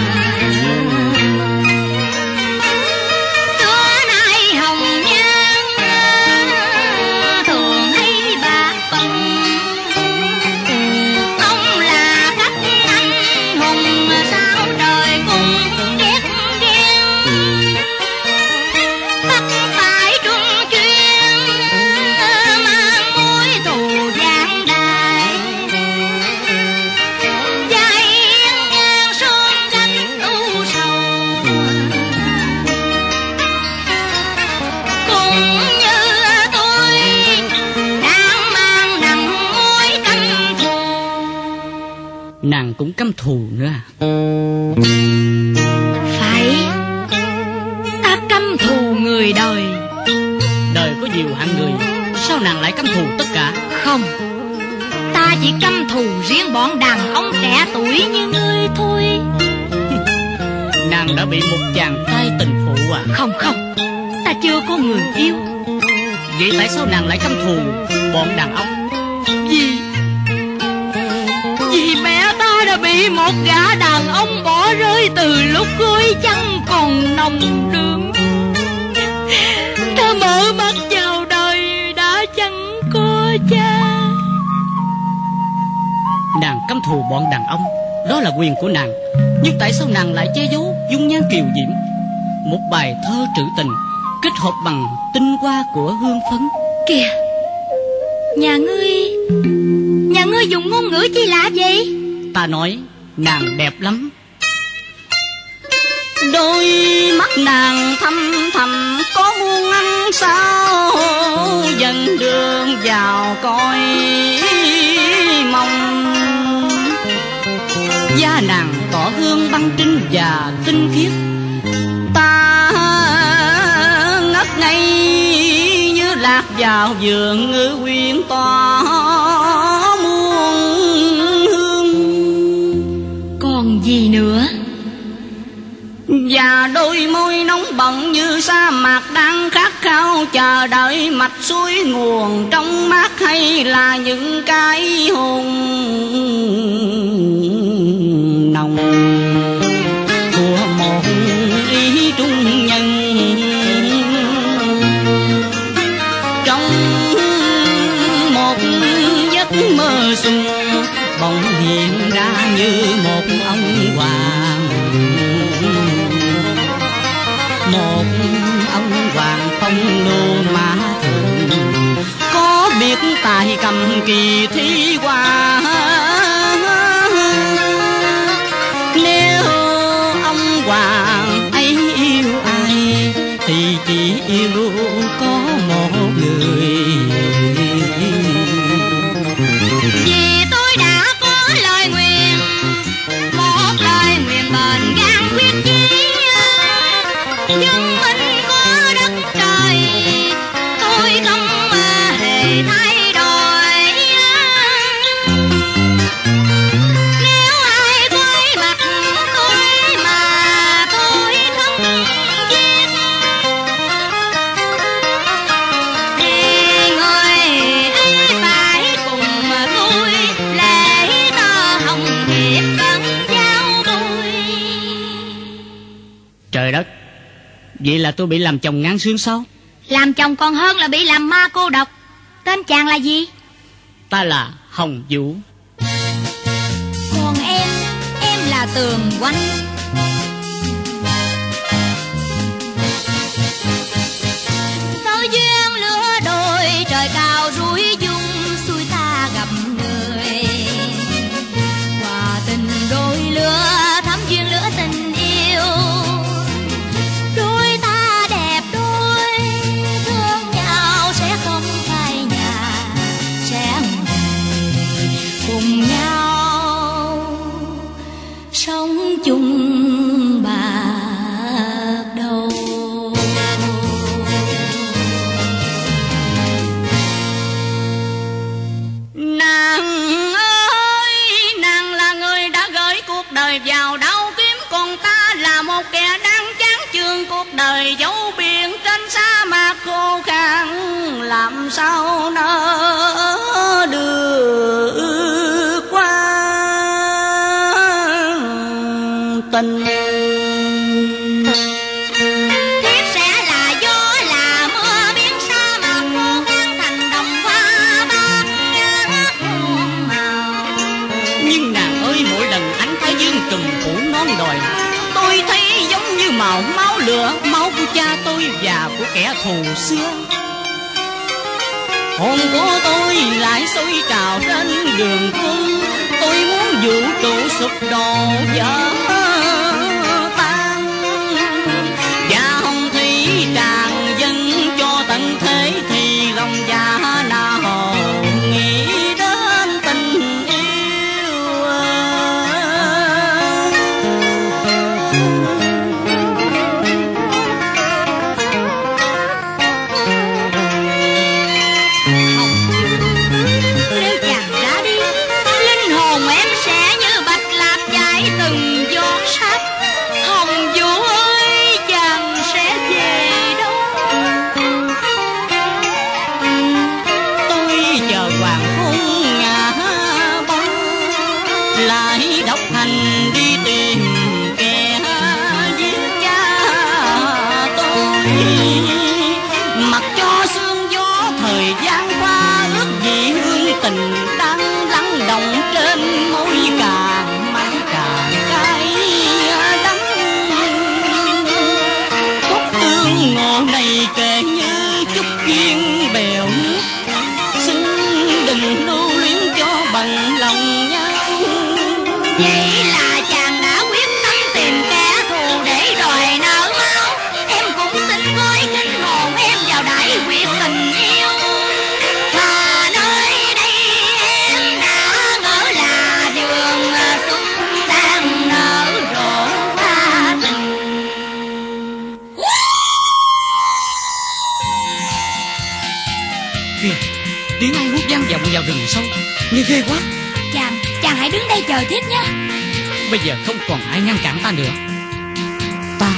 Xưa nay hồng nhan thường hay bạc phận. Ông là cách anh hùng sao trời cũng ghét ghen. Bắt phải trung chuyên mang mối thù giang đài. Dài ngang sương cánh u sầu. Cũng như tôi đang mang nặng mối căm thù. Nàng cũng căm thù nữa à? Phải, ta căm thù người đời. Đời có nhiều hạng người, sao nàng lại căm thù tất cả? Không, ta chỉ căm thù riêng bọn đàn ông trẻ tuổi như ngươi thôi. Nàng đã bị một chàng trai tình phụ à? Không, ta chưa có người yêu. Vậy tại sao nàng lại căm thù bọn đàn ông? Vì mẹ ta đã bị một gã đàn ông bỏ rơi từ lúc gối chăn còn nồng đượm. Ta mở mắt vào đời đã chẳng có cha. Nàng căm thù bọn đàn ông, đó là quyền của nàng. Nhưng tại sao nàng lại che giấu dung nhan kiều diễm? Một bài thơ trữ tình kết hợp bằng tinh hoa của hương phấn. Kìa, nhà ngươi dùng ngôn ngữ chi lạ vậy? Ta nói nàng đẹp lắm. Đôi mắt nàng thâm thầm có muôn ánh sao dần đường vào cõi mong. Da nàng tỏ hương băng trinh và tinh khiết. Ta ngất ngây như lạc vào vườn ngữ quyến tỏa muôn hương. Còn gì nữa? Và đôi môi nóng bỏng như sa mạc đang khát khao chờ đợi mạch suối nguồn trong mát, hay là những cái hôn nồng của một ý trung nhân. Trong một giấc mơ xuân bỗng hiện ra như một ông hoàng, một ông hoàng phong lưu mã thường, có biết tài cầm kỳ thi hoa. Nếu ông hoàng ấy yêu ai thì chỉ yêu có một người. Vì tôi đã có lời nguyện, một lời nguyện bền gan quyết chí. Dân mình có đất trời, tôi không hề thay đổi. Nếu ai quay mặt tôi mà tôi không giết, thì người ấy phải cùng tôi lễ tơ hồng hiệp vẫn giao đôi. Trời đất, vậy là tôi bị làm chồng ngán xương sao? Làm chồng còn hơn là bị làm ma cô độc. Tên chàng là gì? Ta là Hồng Vũ. Còn em là Tường Oanh. Sao duyên lứa đôi trời cao rủi dung, xuôi ta gặp người. Hòa tình đôi lứa thắm duyên lứa tình yêu. Đôi ta đẹp đôi thương nhau sẽ không phai nhạt, sẽ cùng nhau sống chung bạc đầu. Nàng ơi, nàng là người đã gửi cuộc đời vào đau kiếm, còn ta là một kẻ đang chán chường cuộc đời dấu biển trên sa mạc khô khan, làm sao nỡ được qua tình. Tiếp sẽ là gió là mưa biến sa mạc khô khan thành đồng hoa bát ngát muôn màu. Nhưng nàng ơi, mỗi lần ánh thái dương trùm phủ non đồi, tôi thấy giống như màu máu lửa, máu của cha tôi và của kẻ thù xưa. Hồn của tôi lại sôi trào trên đường quân, tôi muốn vũ trụ sụp đổ vỡ tan, và hồng thủy tràn dâng cho tận thế, thì lòng già nào nghĩ đến tình yêu. Nếu chàng ra đi, linh hồn em sẽ như bạch lạc chảy từng giọt sắt. Hồng Vũ ơi, chàng sẽ về đâu? Tôi chờ hoàng hôn ngả bóng, lại độc hành đi tìm kẻ giết cha tôi. Mặc cho sương gió thời gian qua, ước gì hương tình đang lắng động trên môi càng mặn càng cay đắng. Khúc tương ngộ này kể như chút duyên bèo nước, xin đừng lưu luyến cho bằng lòng nhau. Vậy là chàng đã quyết tâm tìm kẻ thù để đòi nợ máu. Em cũng xin với kinh hồn em vào đại quyệt tình yêu. Mà nơi đây em đã ngỡ là vườn xuân đang nở rộ hoa tình. Kìa, tiếng ai hút vang vọng vào rừng sâu, nghe ghê quá. Chàng hãy đứng đây chờ tiếp nhé. Bây giờ không còn ai ngăn cản ta nữa. Ta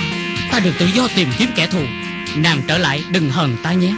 ta được tự do tìm kiếm kẻ thù. Nàng trở lại đừng hờn ta nhé.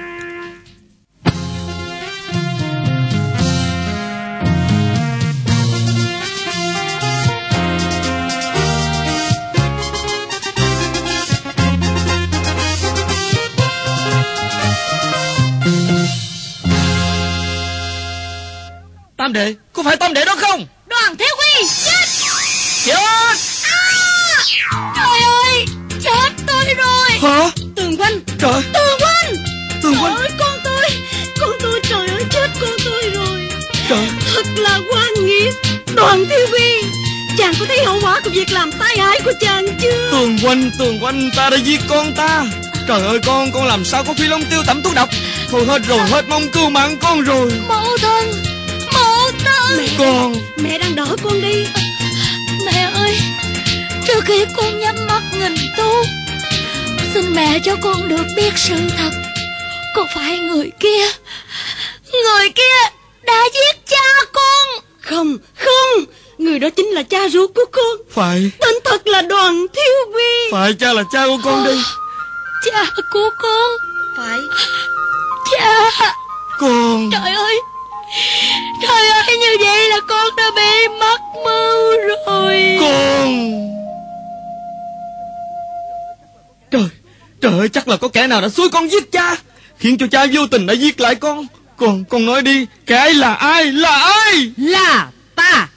Tam đệ, có phải Tam đệ đó không? Đoàn Thiếu Quy chết. Chết. Trời ơi, chết tôi rồi. Hả? Tường Huynh. Trời. Tường Huynh. Tường Huynh. Trời ơi, con tôi trời ơi, chết con tôi rồi. Trời. Thật là oan nghiệt. Đoàn Thiếu Quy, chàng có thấy hậu quả của việc làm tai hại của chàng chưa? Tường Huynh, ta đã giết con ta. Trời ơi, con làm sao có Phi Long Tiêu tẩm thuốc độc. Thôi hết rồi, hết mong cứu mạng con rồi. Mẫu thân. Mẹ, con. Mẹ đang đỡ con đi. Mẹ ơi, trước khi con nhắm mắt nghìn tu, xin mẹ cho con được biết sự thật. Có phải người kia đã giết cha con? Không, người đó chính là cha ruột của con. Phải. Tên thật là Đoàn Thiếu Quy. Phải, cha là cha của con đi. Cha của con. Phải. Cha. Con. Trời ơi, như vậy là con đã bị mắc mưu rồi. Con. Trời ơi, chắc là có kẻ nào đã xúi con giết cha, khiến cho cha vô tình đã giết lại con. Con nói đi, kẻ ấy là ai? Là ta.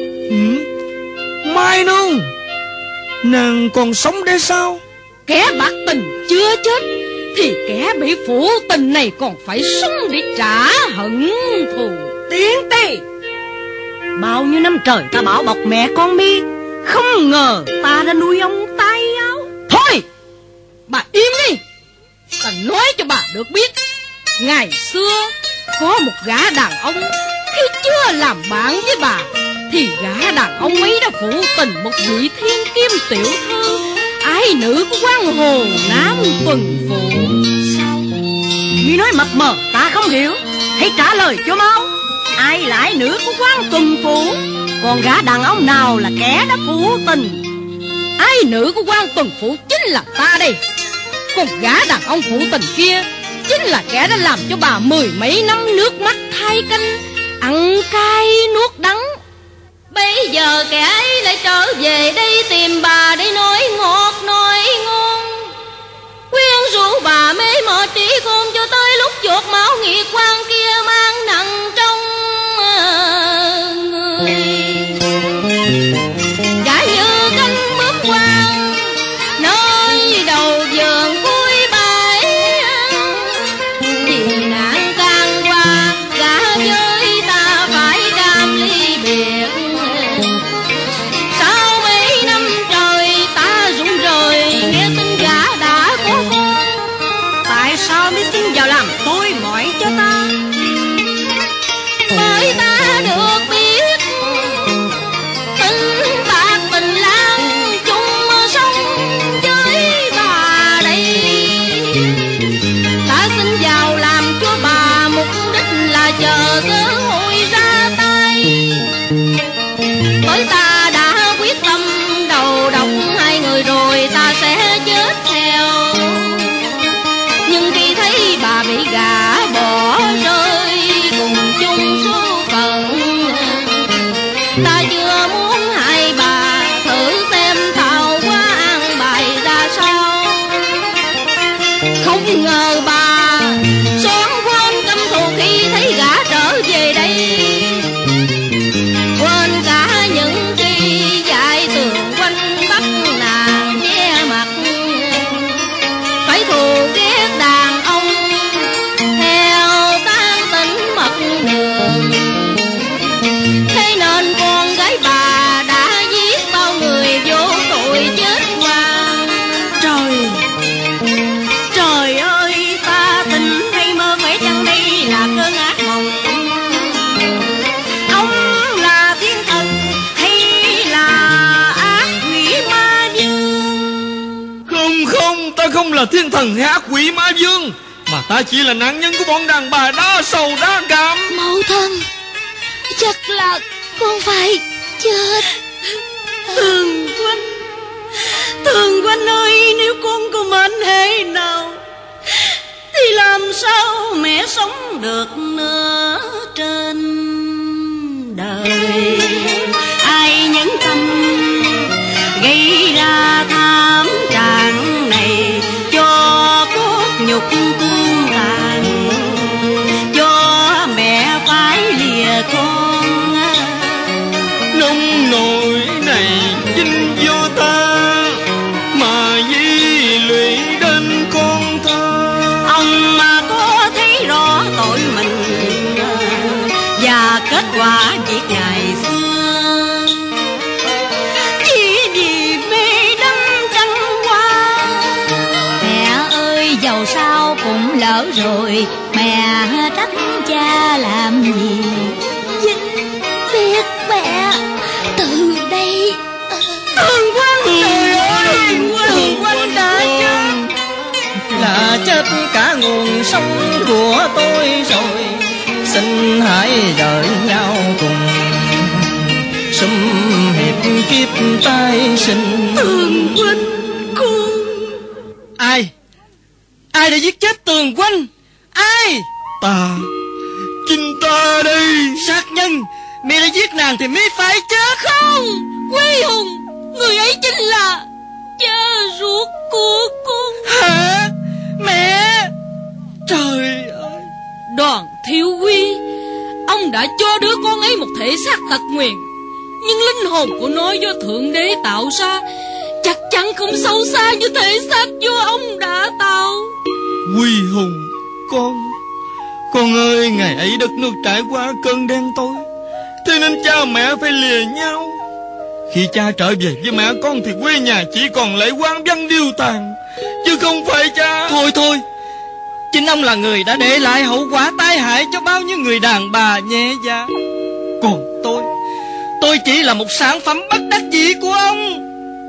Mai Nương. Nàng còn sống đấy sao? Kẻ bạc tình chưa chết thì kẻ bị phụ tình này còn phải sống để trả hận thù. Tiến Tì, bao nhiêu năm trời ta bảo bọc mẹ con mi, không ngờ ta đã nuôi ông tay áo. Thôi, bà im đi. Ta nói cho bà được biết, ngày xưa có một gã đàn ông, khi chưa làm bạn với bà thì gã đàn ông ấy đã phụ tình một vị thiên kim tiểu thư, ái nữ của quan hồ Nam Tuần Phụ. Sao? Mi nói mập mờ ta không hiểu, hãy trả lời cho mau. Ai là ái nữ của quan Tuần Phụ? Còn gã đàn ông nào là kẻ đã phụ tình? Ái nữ của quan Tuần Phụ chính là ta đây. Còn gã đàn ông phụ tình kia chính là kẻ đã làm cho bà 10 mấy năm nước mắt thay canh, ăn cay nuốt đắng. Bây giờ kẻ ấy lại trở về đây tìm bà để nói ngọt nói ngon, quyến rũ bà mê mờ trí khôn cho tới lúc chuột máu nghiệt quan kia mang nặng trong người. Giả như cánh bướm quang nơi đầu vườn cuối bãi, vì nạn can qua gã với ta phải cam ly biệt. Sau mấy năm trời ta rụng rời nghe tin gã đã có con, tại sao mới xin vào làm tôi mọi cho ta? Bởi ta được biết tình bạc tình lang chung sống với bà đây. Ta xin vào làm cho bà, mục đích là chờ cơ hội ra tay. Bởi ta đã quyết tâm đầu độc hai người rồi ta sẽ chết theo. Nhưng khi thấy bà bị gã bỏ rơi cùng chung số phận, ta chưa muốn hại bà, thử xem thảo quá an bài ra sao. Không ngờ bà xoắn quên căm thù khi thấy gã trở về đây, quên cả những khi dại tường quanh bắt nàng che mặt. Phải thù ghét đàn ông theo tan tính mật đường, thế nên con gái bà đã giết bao người vô tội chết qua. Trời ơi, ta tình hay mơ phải chăng đây là cơn ác mộng? Ông là thiên thần hay là ác quỷ ma vương? Không, ta không là thiên thần hay ác quỷ ma vương, mà ta chỉ là nạn nhân của bọn đàn bà đa sầu đa cảm. Mẫu thân, chắc là con phải chết. Tường Huynh ơi, sống được nữa trên đời. Ai nhẫn tâm gây ra thảm trạng này, cho cốt nhục tương tàn, cho mẹ phải lìa con. Nông nổi này vinh vô ta, mà di lụy đến con thơ. Ông mà có thấy rõ tội mình và kết quả việc ngày xưa, chỉ vì mê đắm trăng hoa. Mẹ ơi dầu sao cũng lỡ rồi, mẹ trách cha làm gì? Vinh biết mẹ từ đây. Tường Quân, trời ơi, Tường Quân đã chết. Là chết cả nguồn sống của tôi rồi, xin hãy đợi nhau cùng sum hiệp kiếp tái sinh. Tường Quân, con. Ai đã giết chết Tường Quân? Ai? Ta, chính ta đây. Sát nhân. Mẹ đã giết nàng thì mới phải chết. Không, Quý Hùng, người ấy chính là cha ruột của con. Hả? Mẹ! Trời ơi! Đoàn Thiếu Quy, ông đã cho đứa con ấy một thể xác tật nguyền, nhưng linh hồn của nó do Thượng Đế tạo ra chắc chắn không xấu xa như thể xác do ông đã tạo. Quy Hùng, con ơi, ngày ấy đất nước trải qua cơn đen tối, thế nên cha mẹ phải lìa nhau. Khi cha trở về với mẹ con thì quê nhà chỉ còn lại hoang vắng điêu tàn, chứ không phải cha. Thôi, chính ông là người đã để lại hậu quả tai hại cho bao nhiêu người đàn bà nhẹ dạ. Còn tôi chỉ là một sản phẩm bất đắc dĩ của ông.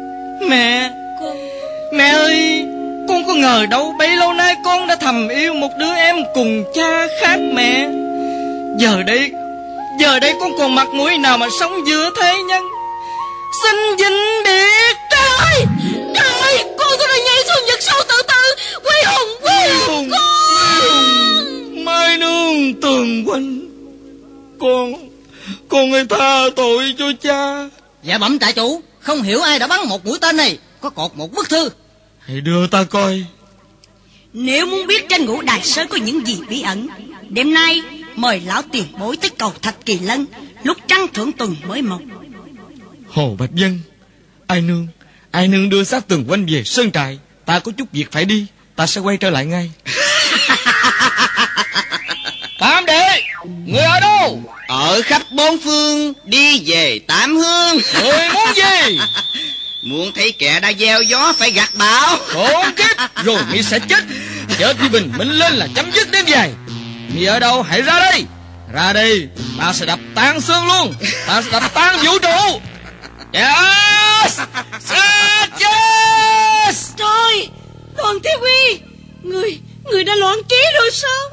Mẹ ơi, con có ngờ đâu bấy lâu nay con đã thầm yêu một đứa em cùng cha khác mẹ. Giờ đây con còn mặt mũi nào mà sống giữa thế nhân. Xin vĩnh biệt. Trời ơi, con tôi đã nhảy xuống vực sâu tự tử. Quý Hùng, con. Mai Nương, Tường Quân, con ơi tha tội cho cha. Dạ bẩm trại chủ, không hiểu ai đã bắn một mũi tên này, có cột một bức thư. Hãy đưa ta coi. Nếu muốn biết trên Ngũ Đài Sơn có những gì bí ẩn, đêm nay mời lão tiền bối tới cầu Thạch Kỳ Lân, lúc trăng thượng tuần mới mọc. Hồ Bạch Vân, ai nương đưa xác Tường Quân về sơn trại. Ta có chút việc phải đi, ta sẽ quay trở lại ngay. Tam đệ, người ở đâu? Ở khắp bốn phương, đi về Tam Hương. Người muốn gì? Muốn thấy kẻ đã gieo gió phải gặt bão. Khổ kiếp, rồi mi sẽ chết. Chết với bình minh lên là chấm dứt đêm dài. Mi ở đâu hãy ra đây. Ra đây, ta sẽ đập tan xương luôn. Ta sẽ đập tan vũ trụ. Yes! Yes! Trời, Đoàn Thiếu Quy, người đã loạn trí rồi sao?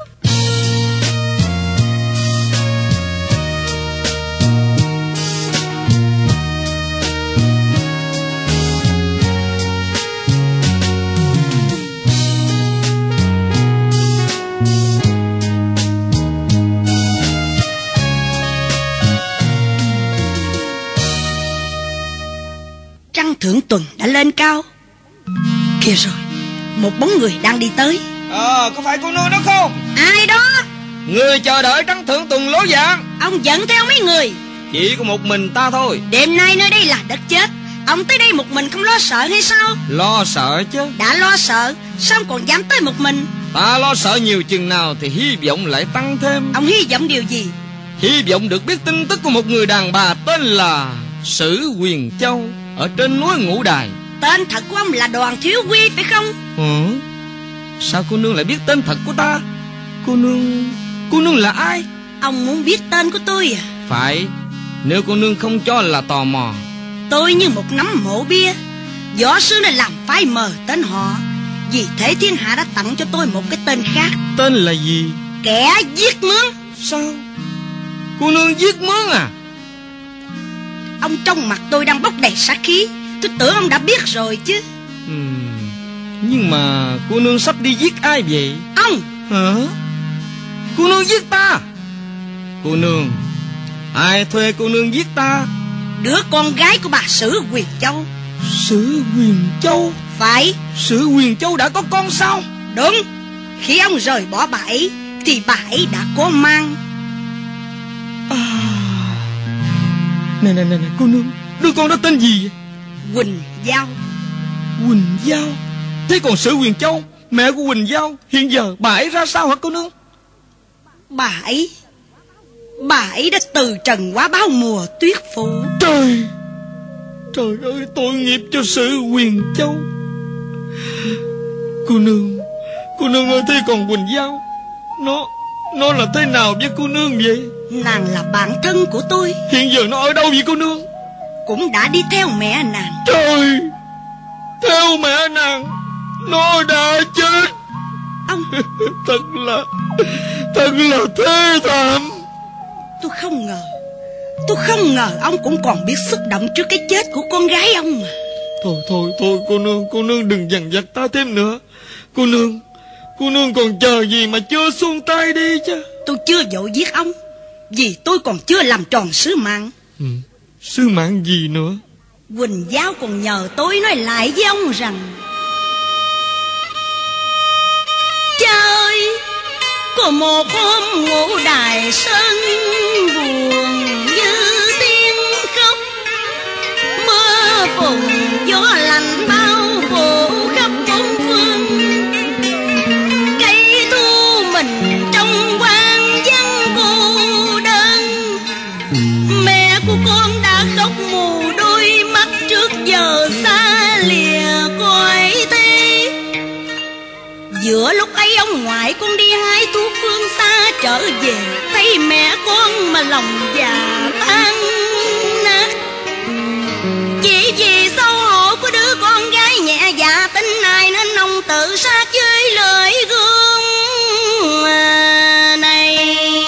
Trăng thượng tuần đã lên cao. Kìa rồi, một bóng người đang đi tới. Có phải cô nương đó không? Ai đó? Người chờ đợi trăng thượng tuần lố dạng. Ông dẫn theo mấy người? Chỉ có một mình ta thôi. Đêm nay nơi đây là đất chết, ông tới đây một mình không lo sợ hay sao? Lo sợ chứ. Đã lo sợ, sao ông còn dám tới một mình? Ta lo sợ nhiều chừng nào thì hy vọng lại tăng thêm. Ông hy vọng điều gì? Hy vọng được biết tin tức của một người đàn bà tên là Sử Huyền Châu ở trên núi Ngũ Đài. Tên thật của ông là Đoàn Thiếu Quy phải không? Sao cô nương lại biết tên thật của ta? Cô nương là ai? Ông muốn biết tên của tôi à? Phải, nếu cô nương không cho là tò mò. Tôi như một nắm mộ bia, võ sư đã làm phai mờ tên họ. Vì thế thiên hạ đã tặng cho tôi một cái tên khác. Tên là gì? Kẻ giết mướn. Sao? Cô nương giết mướn à? Ông trong mặt tôi đang bốc đầy sát khí, tôi tưởng ông đã biết rồi chứ. Nhưng mà cô nương sắp đi giết ai vậy? Ông. Hả? Cô nương giết ta. Cô nương, ai thuê cô nương giết ta? Đứa con gái của bà Sử Huyền Châu. Sử Huyền Châu? Phải. Sử Huyền Châu đã có con sao? Đúng. Khi ông rời bỏ bà ấy thì bà ấy đã có mang. Này, cô nương, đứa con đó tên gì vậy? Quỳnh Giao. Quỳnh Giao? Thế còn Sử Huyền Châu, mẹ của Quỳnh Giao, hiện giờ bà ấy ra sao hả cô nương? Bà ấy đã từ trần quá báo mùa tuyết phủ. Trời ơi, tội nghiệp cho Sử Huyền Châu. Cô nương ơi, thế còn Quỳnh Giao, nó là thế nào với cô nương vậy? Nàng là bạn thân của tôi. Hiện giờ nó ở đâu vậy cô nương? Cũng đã đi theo mẹ nàng. Trời, theo mẹ nàng, nó đã chết. Ông Thật là thê thảm. Tôi không ngờ ông cũng còn biết xúc động trước cái chết của con gái ông mà. Thôi cô nương đừng dằn vặt ta thêm nữa. Cô nương còn chờ gì mà chưa xuông tay đi chứ. Tôi chưa vội giết ông, vì tôi còn chưa làm tròn sứ mạng. Sứ mạng gì nữa? Quỳnh Giao còn nhờ tôi nói lại với ông rằng trời, có một hôm ngũ đài sơn buồn như tiếng khóc, mưa phùn gió lạnh bao phủ khắp bốn phương, cây thu mình trong hoang vắng cô đơn. Mẹ của con đã khóc mù đôi mắt trước giờ xa lìa cõi thế. Giữa lúc ấy ông ngoại con đi hái thuốc phương xa trở về, thấy mẹ con mà lòng già tan nát. Chỉ vì xấu hổ của đứa con gái nhẹ dạ tính này nên ông tự sát với lời gương này.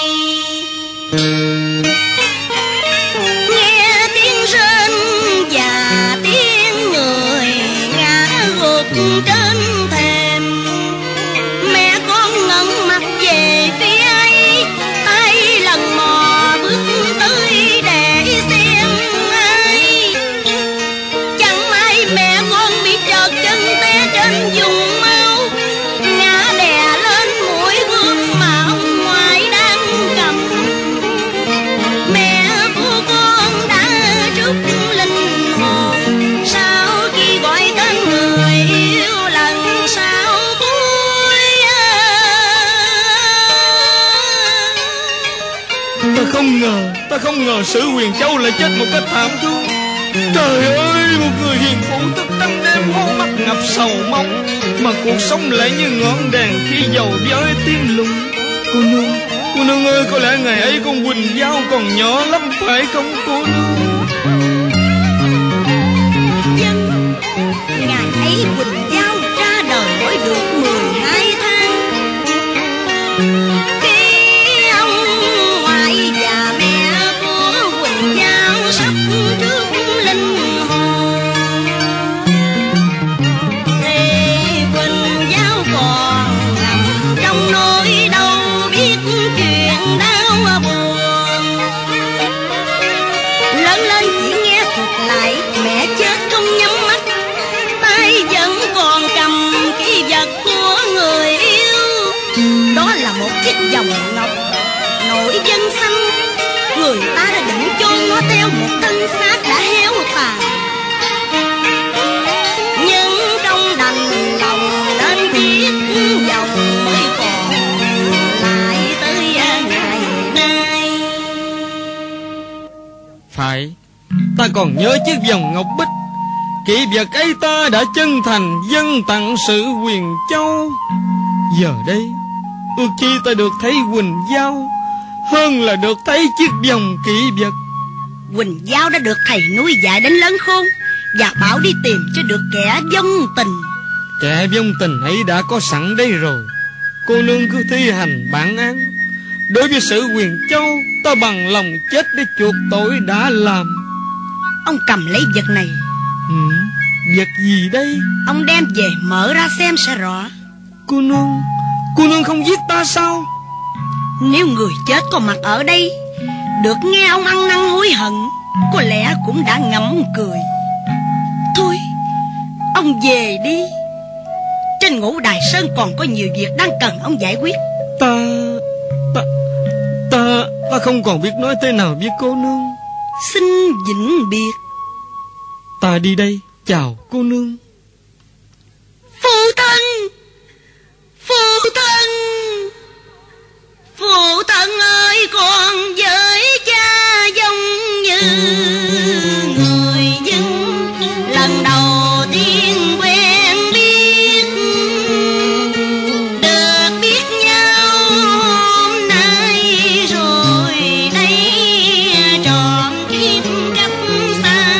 Nghe tiếng rên và tiếng người ngã gục trên thềm, mẹ con ngẩng mặt về phía ấy, tay lần mò bước tới để xem ai. Chẳng may mẹ con bị trợt chân té trên vùng máu, ngã đè lên mũi gươm mà ông ngoại đang cầm. Mẹ của con đã rút linh hồn sau khi gọi tên người yêu lần sau cuối. Ta không ngờ Sử Huyền Châu lại chết một cách thảm thương. Trời ơi, một người hiền phụ thức trắng đêm hốc mắt ngập sầu mong, mà cuộc sống lại như ngọn đèn khi dầu với tiếng lùng. Cô nương ơi, có lẽ ngày ấy con Quỳnh Giao còn nhỏ lắm phải không cô nương? Dân, ngày ấy Quỳnh Giao ra đời mới được 12 tháng. Khi ông ngoại và mẹ của Quỳnh Giao sắp trước linh hồn, thì Quỳnh Giao còn nằm trong nỗi đau biết chuyện đau buồn. Lớn lên chỉ nghe thuật lại mẹ chết không nhắm mắt, tay vẫn còn cầm cái vật của người yêu. Đó là một chiếc vòng ngọc nổi dân xanh. Người ta đã định chôn nó theo một thân xác đã héo tàn, nhưng trong đành lòng nên chiếc vòng mới còn lại tới ngày nay. Phải, ta còn nhớ chiếc vòng ngọc bích. Kỷ vật ấy ta đã chân thành dâng tặng Sử Huyền Châu. Giờ đây ước chi ta được thấy Quỳnh Giao hơn là được thấy chiếc vòng kỷ vật. Quỳnh Giao đã được thầy nuôi dạy đến lớn khôn, và bảo đi tìm cho được kẻ vong tình. Kẻ vong tình ấy đã có sẵn đây rồi. Cô nương cứ thi hành bản án. Đối với Sử Huyền Châu, ta bằng lòng chết để chuộc tội đã làm. Ông cầm lấy vật này. Vật gì đây? Ông đem về mở ra xem sẽ rõ. Cô nương không giết ta sao? Nếu người chết có mặt ở đây, được nghe ông ăn năn hối hận, có lẽ cũng đã ngậm cười. Thôi, ông về đi. Trên Ngũ Đài Sơn còn có nhiều việc đang cần ông giải quyết. Ta không còn biết nói thế nào với cô nương. Xin vĩnh biệt. Ta đi đây, chào cô nương. Phụ thân, phụ thân, phụ thân ơi, con với cha giống như người dân lần đầu tiên quen biết. Được biết nhau hôm nay rồi đây trọn kiếp gặp xa.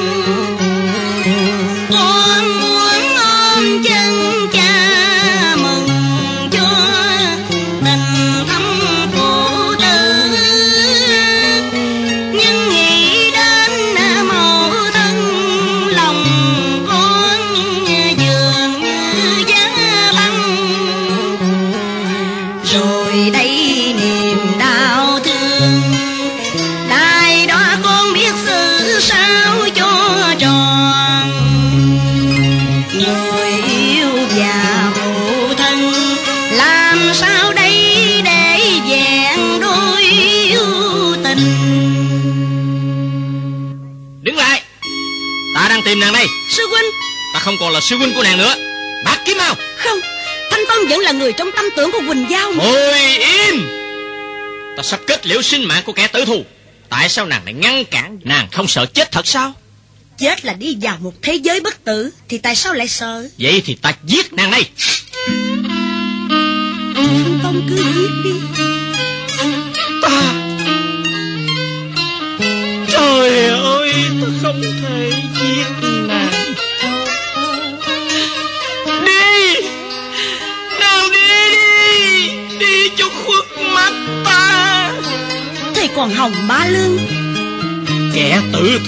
Con muốn ôm chân cha mừng cho tình thâm phụ tử, nhưng nghĩ đến mẫu thân lòng con dường như giá băng. Rồi đây niềm đau thương đài đó con biết xử sao cho tròn. Người yêu và phụ thân làm sao đây để vẹn đôi yêu tình. Đứng lại, ta đang tìm nàng đây. Sư huynh. Ta không còn là sư huynh của nàng nữa. Bạc Kiếm Mao. Không, Thanh Vân vẫn là người trong tâm tưởng của Quỳnh Giao. Ngồi im. Ta sắp kết liễu sinh mạng của kẻ tử thù. Tại sao nàng lại ngăn cản? Nàng không sợ chết thật sao? Chết là đi vào một thế giới bất tử, thì tại sao lại sợ? Vậy thì ta giết nàng đây. Thanh Vân cứ giết đi. Trời ơi, ta không thể giết nàng. Đi, nàng đi cho khuất mắt ta. Thì còn Hồng Ba Lương. Kẻ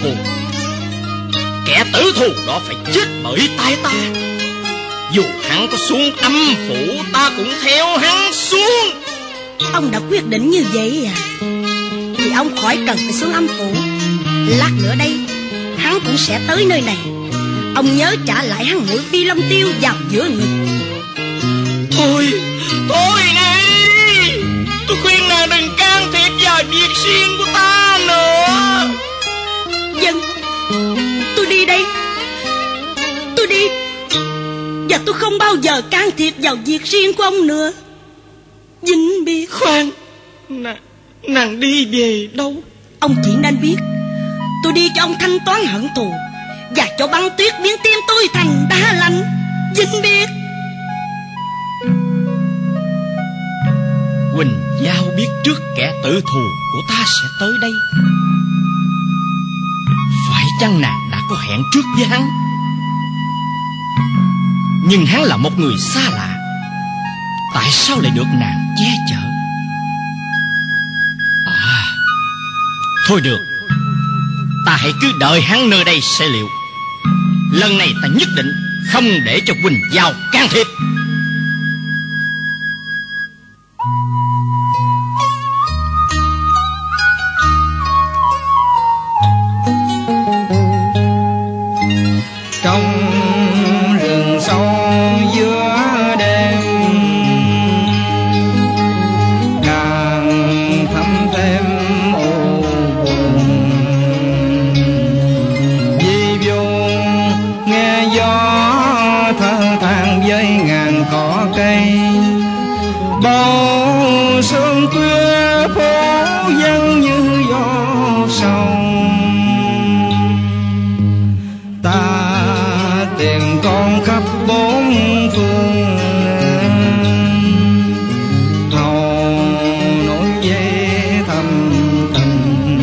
tử thù đó phải chết bởi tay ta. Dù hắn có xuống âm phủ, ta cũng theo hắn xuống. Ông đã quyết định như vậy à? Thì ông khỏi cần phải xuống âm phủ. Lát nữa đây hắn cũng sẽ tới nơi này. Ông nhớ trả lại hắn mũi phi long tiêu vào giữa ngực. Thôi này, tôi khuyên nàng đừng can thiệp vào việc riêng của ta nữa. Dân, tôi đi đây. Tôi đi. Và tôi không bao giờ can thiệp vào việc riêng của ông nữa. Vĩnh biệt. Khoan, nàng đi về đâu? Ông chỉ nên biết tôi đi cho ông thanh toán hận thù, và cho băng tuyết biến tim tôi thành đá lạnh. Vĩnh biệt. Quỳnh Giao biết trước kẻ tử thù của ta sẽ tới đây. Phải chăng nàng đã có hẹn trước với hắn? Nhưng hắn là một người xa lạ, tại sao lại được nàng che chở? Thôi được, ta hãy cứ đợi hắn nơi đây sẽ liệu. Lần này ta nhất định không để cho Quỳnh Giao can thiệp. Trong rừng sâu giữa đêm, càng thấm thêm u buồn. Vì buồn nghe gió thở than với ngàn cỏ cây, bầu sương khuya phố vắng như gió sông. Ta tìm con khắp bốn phương, hầu nỗi về thầm tình.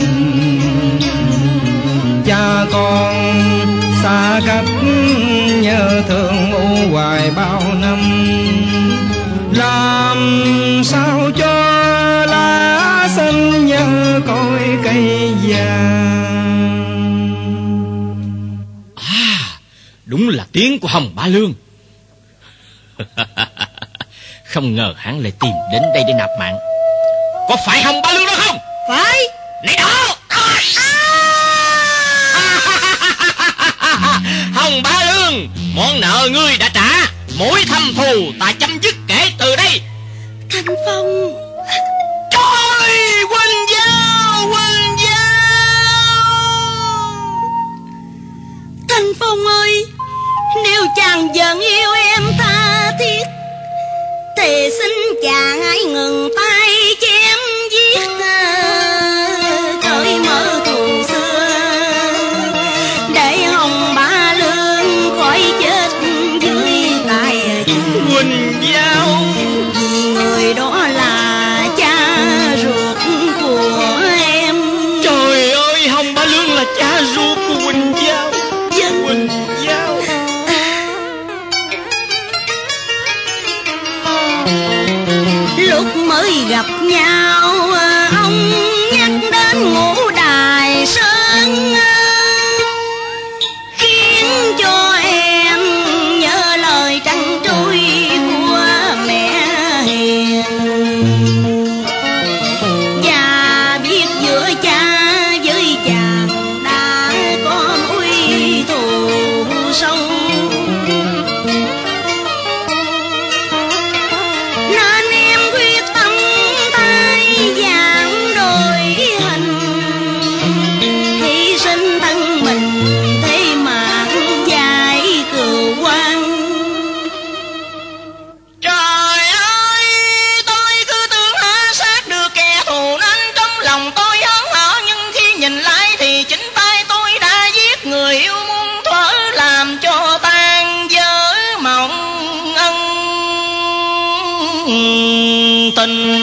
Cha con xa cách nhớ thương u hoài bao năm, làm sao cho lá xanh nhớ cội cây vàng. Đúng là tiếng của Hồng Ba Lương. Không ngờ hắn lại tìm đến đây để nạp mạng. Có phải Hồng Ba Lương đó không? Phải. Này đó. Hồng Ba Lương, món nợ ngươi đã trả. Mỗi thâm thù ta chấm dứt kể từ đây. Thanh Phong. Trời, huynh giao, huynh giao. Thanh Phong ơi, nếu chàng vẫn yêu em tha thiết, thì xin chàng hãy ngừng tay chém giết, cởi mở thù xưa, để Hồng Ba Lương khỏi chết dưới tay Huynh giao. vì người đó là cha ruột của em. Trời ơi, Hồng Ba Lương là cha ruột của Huỳnh Giao. Dân Huỳnh Giao. lúc mới gặp nhau, ông nhắc đến Ngũ Đài Sơn, khiến cho em nhớ lời trăng trôi của mẹ hiền, và biết giữa cha với chàng đã có mối thù sâu, nên em quyết tâm tay giảng đổi hình, hy sinh thân mình thế mà giải cừu quan. Trời ơi, tôi cứ tưởng hạ sát được kẻ thù nên trong lòng tôi hớn hở, nhưng khi nhìn lại thì chính tay tôi đã giết người yêu muôn thuở, làm cho tan vỡ mộng ân tình.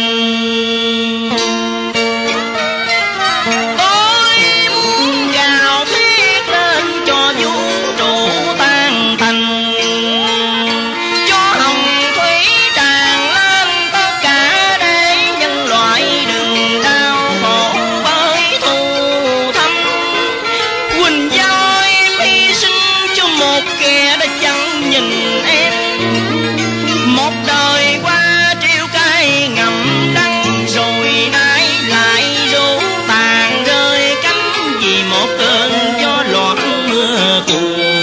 Tôi muốn gào thét lên cho vũ trụ tan thành, cho hồng thủy tràn lên tất cả, để nhân loại đừng đau khổ bởi thù thâm. Huỳnh Giao, em hy sinh cho một kẻ đã chẳng nhìn em, một đời qua triêu cay ngậm đắng, rồi nay lại rủ tàn rơi cánh vì một cơn gió loạn mưa cuồng.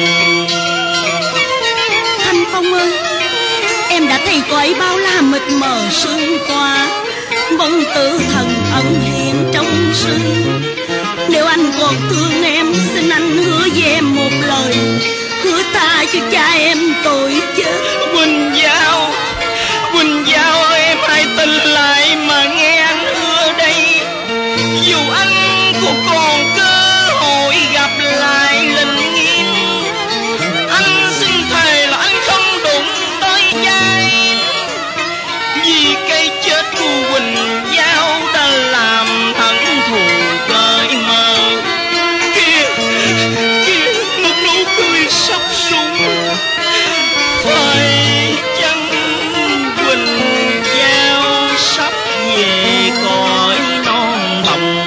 Thanh Phong ơi, em đã thấy cõi bao la mịt mờ sương tỏa, vẫn tự thần ẩn hiện trong sương. Nếu anh còn thương em, xin anh hứa với em một lời, hứa tha cho cha em tội chết. Huỳnh Giao, Huỳnh Giao ơi, em hãy tin lại mà nghe anh hứa đây. Dù anh cũng còn cơ hội gặp lại Linh Nghiêm, anh xin thề là anh không đụng tới cha em, vì cái chết của Huỳnh Giao đã làm thẫn thù cởi mở. Kìa, kìa, một nụ cười sắp sung. Phải chăng Huỳnh Giao sắp về cõi non bồng?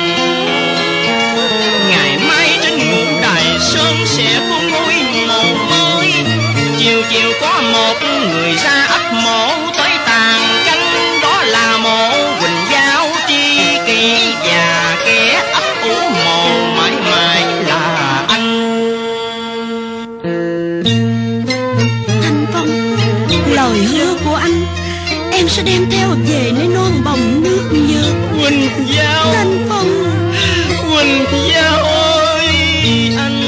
Ngày mai trên Ngũ Đài Sơn sẽ có ngôi mộ mới, chiều chiều có một người ra ấp mộ tới tàn canh, đó là mộ Huỳnh Giao tri kỷ, và kẻ ấp ủ mộ mãi mãi là anh. Thanh Phong, lời hứa của anh em sẽ đem theo về nơi non bồng nước nhược. Huỳnh Giao, Thanh Phong, Huỳnh Giao ơi, anh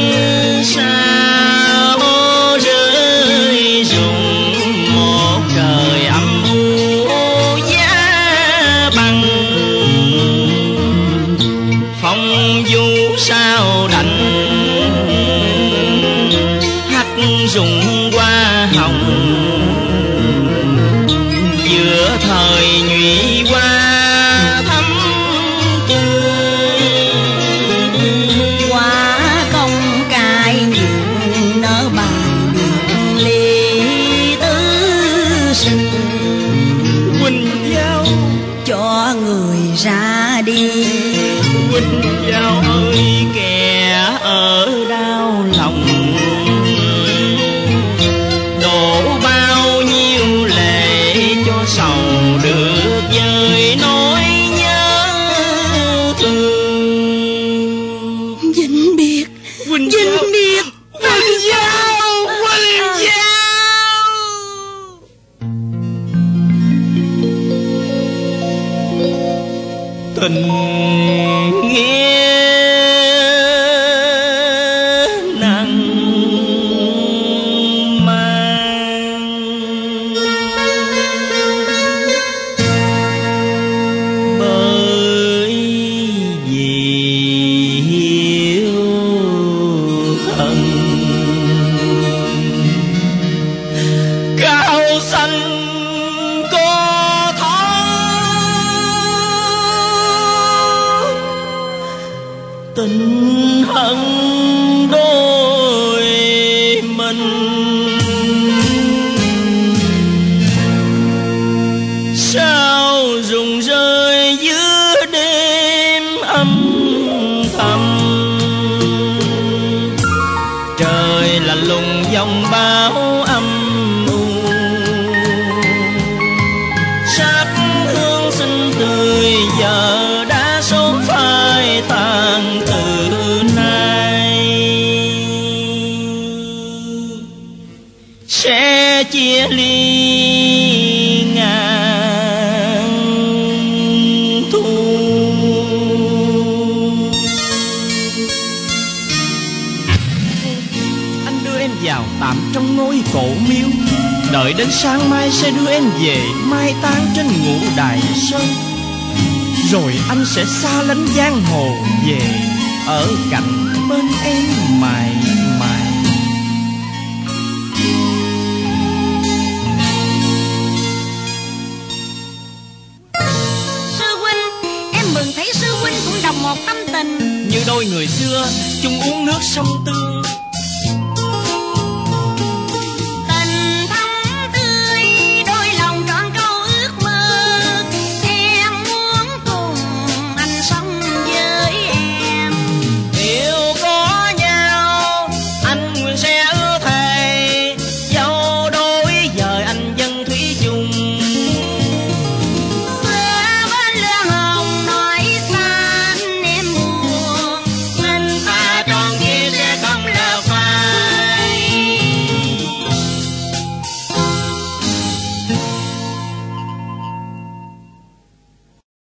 sao rơi rụng một trời âm u giá băng, phong du sao đành hắt rụng hoa hồng, giữa thời nhụy hoa thắm tươi. quả công cài những nở bài biệt ly tứ sinh, Huỳnh Giao, cho người ra đi. Huỳnh Giao ơi, kẻ ở đau lòng đổ bao nhiêu lệ cho sầu được dâng. tình nghĩa nặng mang. Bởi vì yêu hận cao xanh có thấu, tình hận đôi mình. Sao rụng rơi giữa đêm âm thầm, trời lạnh lùng dòng bão âm u. Sắc hương xinh tươi giờ đã sớm phai tàn từ nay. Sẽ chia ly ngàn thu. Anh đưa em vào tạm trong ngôi cổ miếu, đợi đến sáng mai sẽ đưa em về mai táng trên ngũ đài sơn. Rồi anh sẽ xa lánh giang hồ về ở cạnh bên em mãi mãi. Sư huynh, em mừng thấy sư huynh cũng đồng một tâm tình. Như đôi người xưa chung uống nước sông Tương,